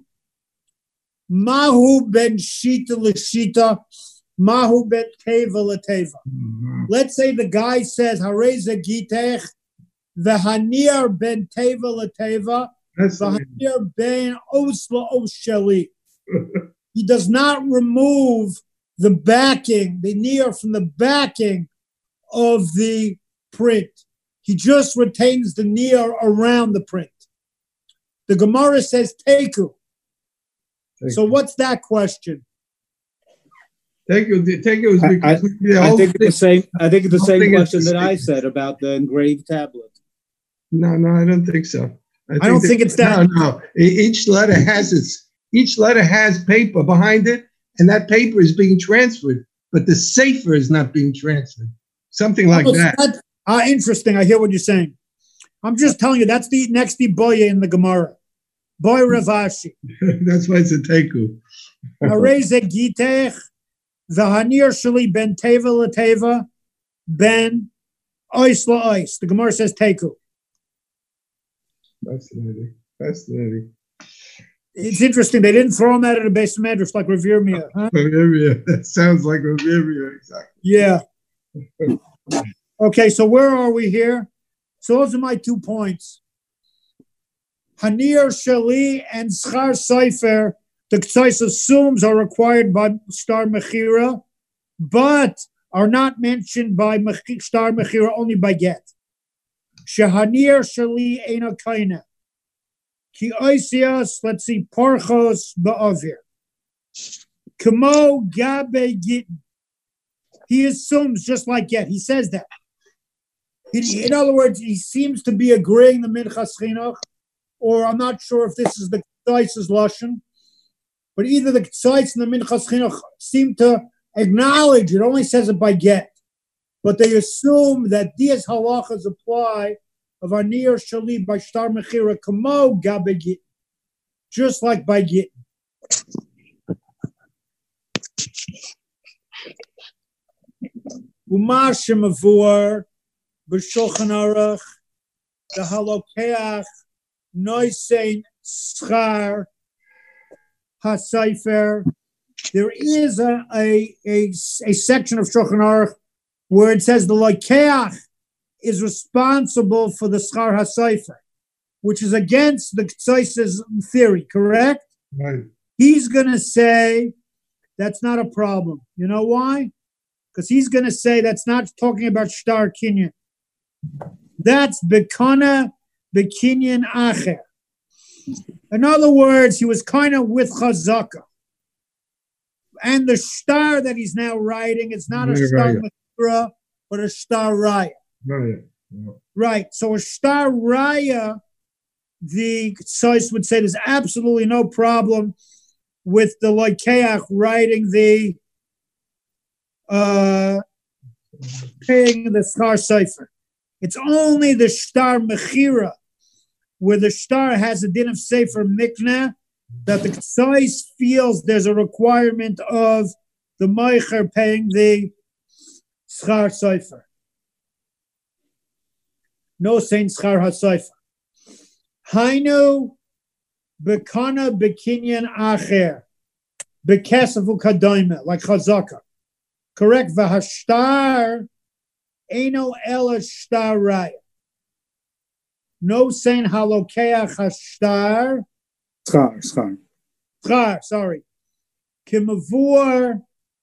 Mahu ben shita l'shita, mahu ben teva l'teva. Mm-hmm. Let's say the guy says, Hareza Gitech, v'hanir ben teva l'teva, v'hanir ben os la'os sheli. he does not remove the backing, the near from the backing of the print. He just retains the near around the print. The Gemara says teku. So what's that question? Teku, teku is I, because I, the I whole think it's the thing- same. I think it's the whole same thing is question the that I same. said about the engraved tablet. No, no, I don't think so. I don't think it's that- No, no. E- Each letter has its. Each letter has paper behind it, and that paper is being transferred, but the sefer is not being transferred. Something like Oh, it's that. not- Ah, interesting. I hear what you're saying. I'm just telling you, that's the next Iboya in the Gemara. Boy Ravashi. That's why it's a teku. Areze Gitech, Vahanir Shali Ben Teva Lateva, Ben Ois La Ois. The Gemara says teku. Fascinating. Fascinating. It's interesting. They didn't throw him out of the base of Medrash like Revere Mia, huh? Bavaria. That sounds like Bavaria, exactly. Yeah. Okay, so where are we here? So those are my two points. Hanir Shali and Schar Seifer, the Ktsais assumes are required by Star Mechira, but are not mentioned by Mech- Star Mechira, only by get. Shahanir Shali Eina Kaina. Ki Oisias, let's see, Parchos Ba'avir. Kamo Gabe Gittin. He assumes just like get. He says that. He, in other words, he seems to be agreeing the Minchas Chinuch, or I'm not sure if this is the Ktsais' Lashon, but either the Ktsais and the Minchas Chinuch seem to acknowledge it, only says it by get. But they assume that these halachas apply of Anir Shali by Shtar Mechira Kamo Gabe Git, just like by Git. Umashim Avur, B'Shulchan Aruch, the Halokeach, Noisein Schar, HaSeifer. There is a, a, a, a section of Shulchan Aruch where it says the Lokeach is responsible for the Schar HaSeifer, which is against the Ktsais' theory, correct? Right. He's going to say that's not a problem. You know why? Because he's going to say that's not talking about Shtar Kinyan. That's Bekana Bekinyan Acher. In other words, he was kind of with Chazaka. And the Shtar that he's now writing, it's not a Shtar Mechira, but a Shtar Raya. Right. Yeah. Right. So a Shtar Raya, the Ktsais would say there's absolutely no problem with the Lokeach writing the uh, paying the Schar Seifer. It's only the Shtar Mechira, where the Shtar has a din of Sefer Mikneh, that the Ktsais feels there's a requirement of the Meicher paying the Schar Seifer. No saying Schar HaSeifer. Hainu Bekana Bekinyan Acher Bekesavu Kadayma, like Chazaka. Correct. V'hashtar Eino Ela Shtar Raya. No saying Halokeach Hashtar. Schar, schar. Schar, sorry. Kimavur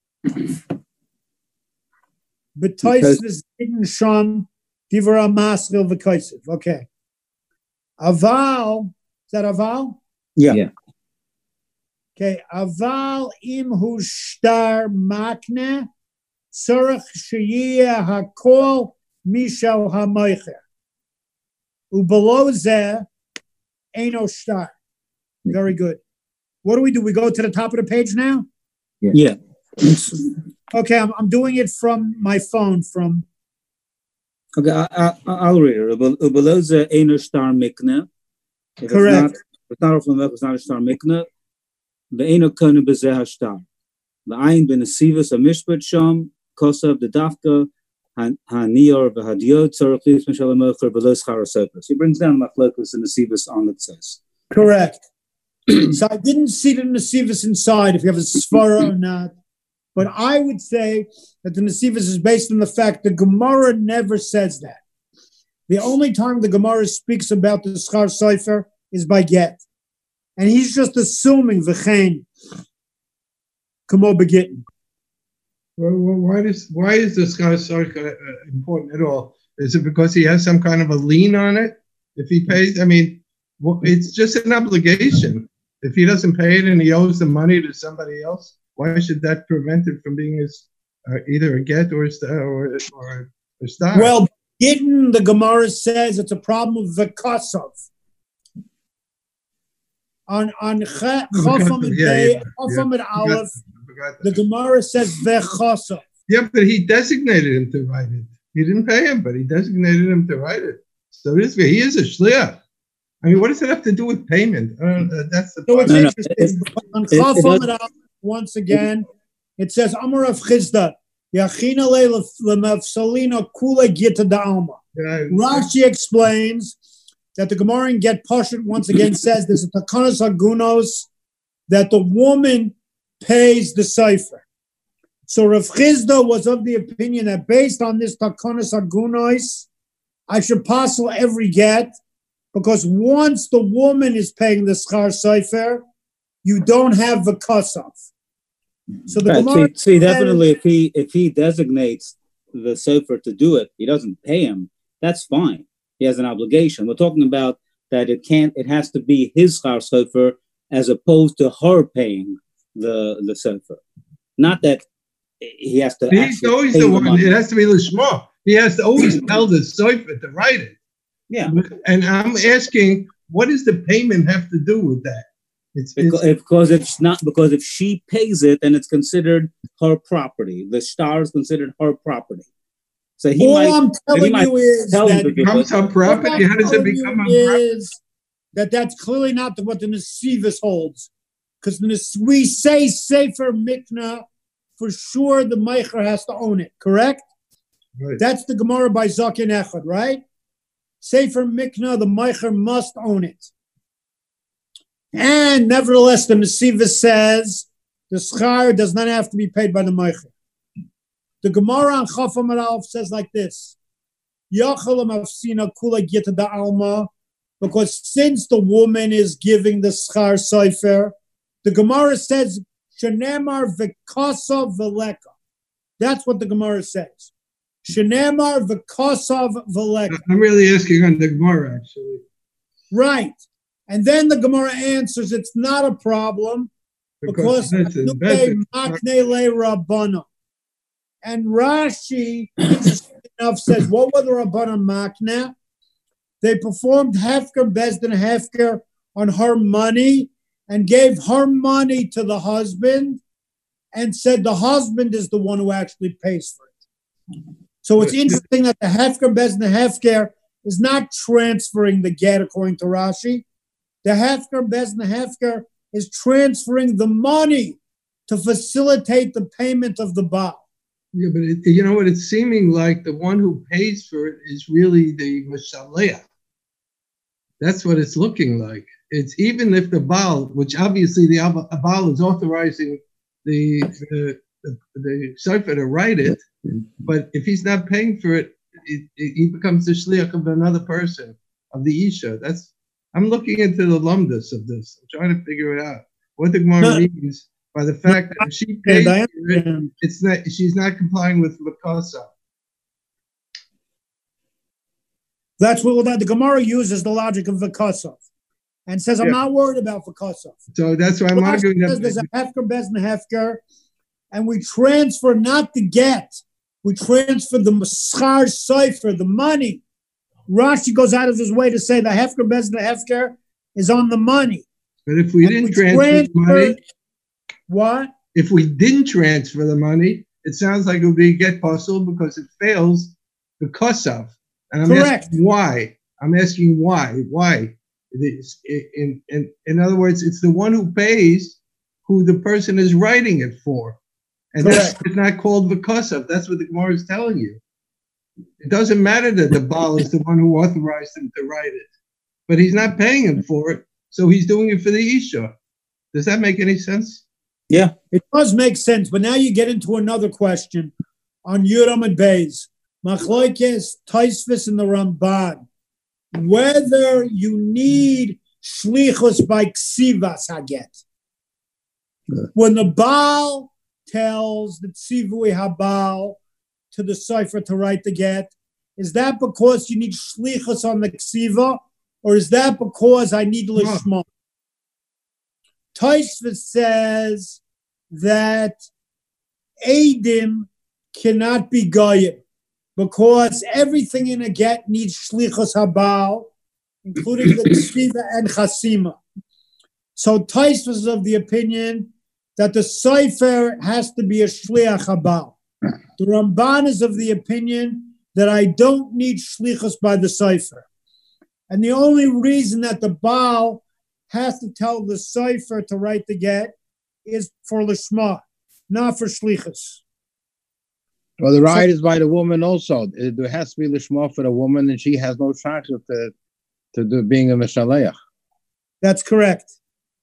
B'toisnes Hidden Sham Divra Maskil V'koisiv. Okay. Aval, is that Aval? Yeah. Yeah. Okay. Aval im hu shtar makne tzorach sheyeh hakol mishal hamoicher. Ubelow zeh eino shtar. Very good. What do we do? We go to the top of the page now? Yeah. Okay, I'm, I'm doing it from my phone. From Okay, I, I, I'll read it. Below the Einer Star Mikne. Correct. It's not from the Einer Star Mikne. The Einer Kone Bezeh Star. The Ein Ben Sivas a Mishpat Sham, Kosav the Dafka, Hanior Vahadiot, Soroklis Michel Mocher, below Schar Sopers. He brings down Machlokus and the Sivas on it says. Correct. So I didn't see the Nesivus inside, if you have a Svara or not. But I would say that the Nesivus is based on the fact the Gemara never says that. The only time the Gemara speaks about the Schar Seifer is by get. And he's just assuming V'chein. Kamo begitten. Well, well, why does why is the schar sofer uh, important at all? Is it because he has some kind of a lien on it? If he pays, I mean, well, it's just an obligation. If he doesn't pay it and he owes the money to somebody else, why should that prevent it from being his, uh, either a get or a star or or a star? Well, Gittin, the Gemara says it's a problem of v'kasov. On on Chafam and Day, Chafam and Aleph, the Gemara says v'chasov. Yeah, but he designated him to write it. He didn't pay him, but he designated him to write it. So this he is a shliach. I mean, what does it have to do with payment? Uh, that's the so it's no, no, interesting. it, On it, Chafam it and Aleph, once again, it says Amar of Chizda. Yachina le lemafsalina kula gita da'alma. Rashi explains that the Gemara in Get Pashut once again says there's a takanas hagunos that the woman pays the cipher. So Rav Chizda was of the opinion that based on this takanas hagunos, I should parcel every get, because once the woman is paying the schar cipher, you don't have the kasav. So the right. Gemara see, see definitely if he if he designates the sofer to do it, he doesn't pay him. That's fine. He has an obligation. We're talking about that it can't. It has to be his schar sofer as opposed to her paying the the sofer. Not that he has to. He's always the one. The it has to be lishma. He has to always tell the sofer to write it. Yeah. And I'm asking, what does the payment have to do with that? It's, because, it's, because it's not because if she pays it, then it's considered her property. The star is considered her property. So he all might, I'm telling you is tell that it becomes her property. How does it become her property? Is that that's clearly not what the Nesivus holds, because we say Sefer Mikna for sure. The Meicher has to own it. Correct? Right. That's the Gemara by Zaken Echad, right? Sefer Mikna, the Meicher must own it. And nevertheless, the Nesivus says the schar does not have to be paid by the Meicher. The Gemara on Chafam Aleph says like this: Yachal mafsina kula gita da alma, because since the woman is giving the schar cipher, the Gemara says shenemar v'kasav v'leka. That's what the Gemara says. Shenemar v'kasav v'leka. I'm really asking on the Gemara, actually. Right. And then the Gemara answers it's not a problem because, because makne le rabbana. And Rashi enough says, what were the rabbana makne? They performed hefker bezdin hefker on her money and gave her money to the husband and said the husband is the one who actually pays for it. So it's interesting that the hefker bezdin hefker is not transferring the get according to Rashi. The hefker bezdin hefker is transferring the money to facilitate the payment of the baal. Yeah, but it, you know what? It's seeming like the one who pays for it is really the Mishaleah. That's what it's looking like. It's even if the baal, which obviously the baal is authorizing the the the, the sofer to write it, but if he's not paying for it, it, it, he becomes the shliach of another person, of the isha. That's I'm looking into the lumdus of this. I'm trying to figure it out. What the Gemara no. means by the fact that if she pays for it, it's not, she's not complying with Makasa. That's what that the Gemara uses the logic of Vakasov and says, I'm yeah. not worried about Vakasov. So that's why I'm well, arguing that there's a Hefker, Bez, and Hefker, and we transfer not the get, we transfer the Schar Cipher, the money. Rashi goes out of his way to say the Hefker, Bez, and Hefker is on the money. But if we and didn't we transfer, transfer the money, what? If we didn't transfer the money, it sounds like it would be a get puzzle because it fails the Kosav. And I'm Correct. asking why. I'm asking why. Why? In, in, in other words, it's the one who pays who the person is writing it for. And Correct. That's it's not called V'kosav. That's what the Gemara is telling you. It doesn't matter that the Baal is the one who authorized him to write it. But he's not paying him for it, so he's doing it for the Isha. Does that make any sense? Yeah. It does make sense, but now you get into another question on Yuram and Beis. Machlokes, Taisvis, and the Ramban. Whether you need shlichus by ksivas haget. When the Baal tells the tzivui habal to the cipher to write the get? Is that because you need shlichus on the ksiva, or is that because I need lishma? Tosfos says that Eidim cannot be goyim because everything in a get needs shlichus habal, including the ksiva and chasima. So Tosfos is of the opinion that the cipher has to be a shliach habal. The Ramban is of the opinion that I don't need shlichus by the cipher. And the only reason that the Baal has to tell the cipher to write the get is for lishma, not for shlichus. Well, the right so, is by the woman also. There has to be lishma for the woman, and she has no chance to, to do being a meshaleach. That's correct.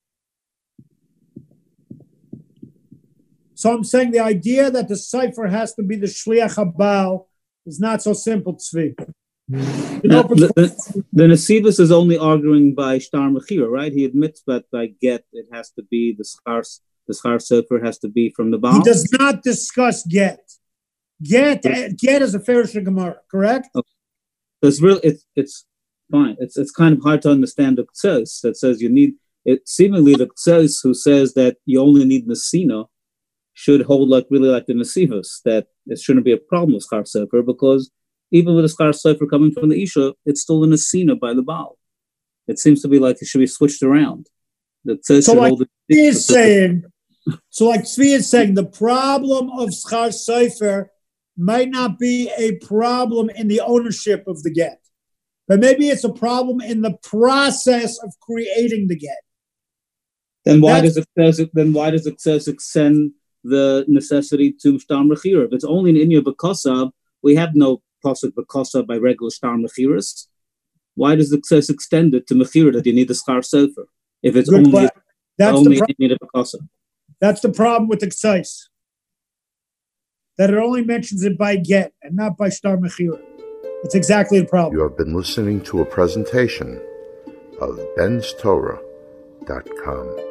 So I'm saying the idea that the cipher has to be the shliach habal is not so simple, Tzvi. You know, the, the, the Nesivus is only arguing by Shtar Mechira, right? He admits that by get it has to be the schar, the schar sefer has to be from the Baal. He does not discuss get. Get get is a Farish Gemara, correct? Okay. So it's real. It's it's fine. It's it's kind of hard to understand the Ktsos that says you need it. Seemingly the Ktsos who says that you only need Nesina should hold like really like the Nesivus, that it shouldn't be a problem with schar sefer because even with a schar sefer coming from the Isha, it's still in a Nesina by the Baal. It seems to be like it should be switched around. The so like Tzvi is saying, so like Tzvi is saying, the problem of schar sefer might not be a problem in the ownership of the get, but maybe it's a problem in the process of creating the get. Then why That's, does it then why does it extend the necessity to Shtar Mechira? If it's only in Inya B'Kosav, we have no Pasuk B'Kosav by regular Shtar Mechiras. Why does the Ktsos extend it to Mechira that you need the schar sefer? If it's Good only, that's only the in Inya B'Kosav. That's the problem with the Ktsos. That it only mentions it by get and not by Shtar Mechira. It's exactly the problem. You have been listening to a presentation of Ben's Torah dot com.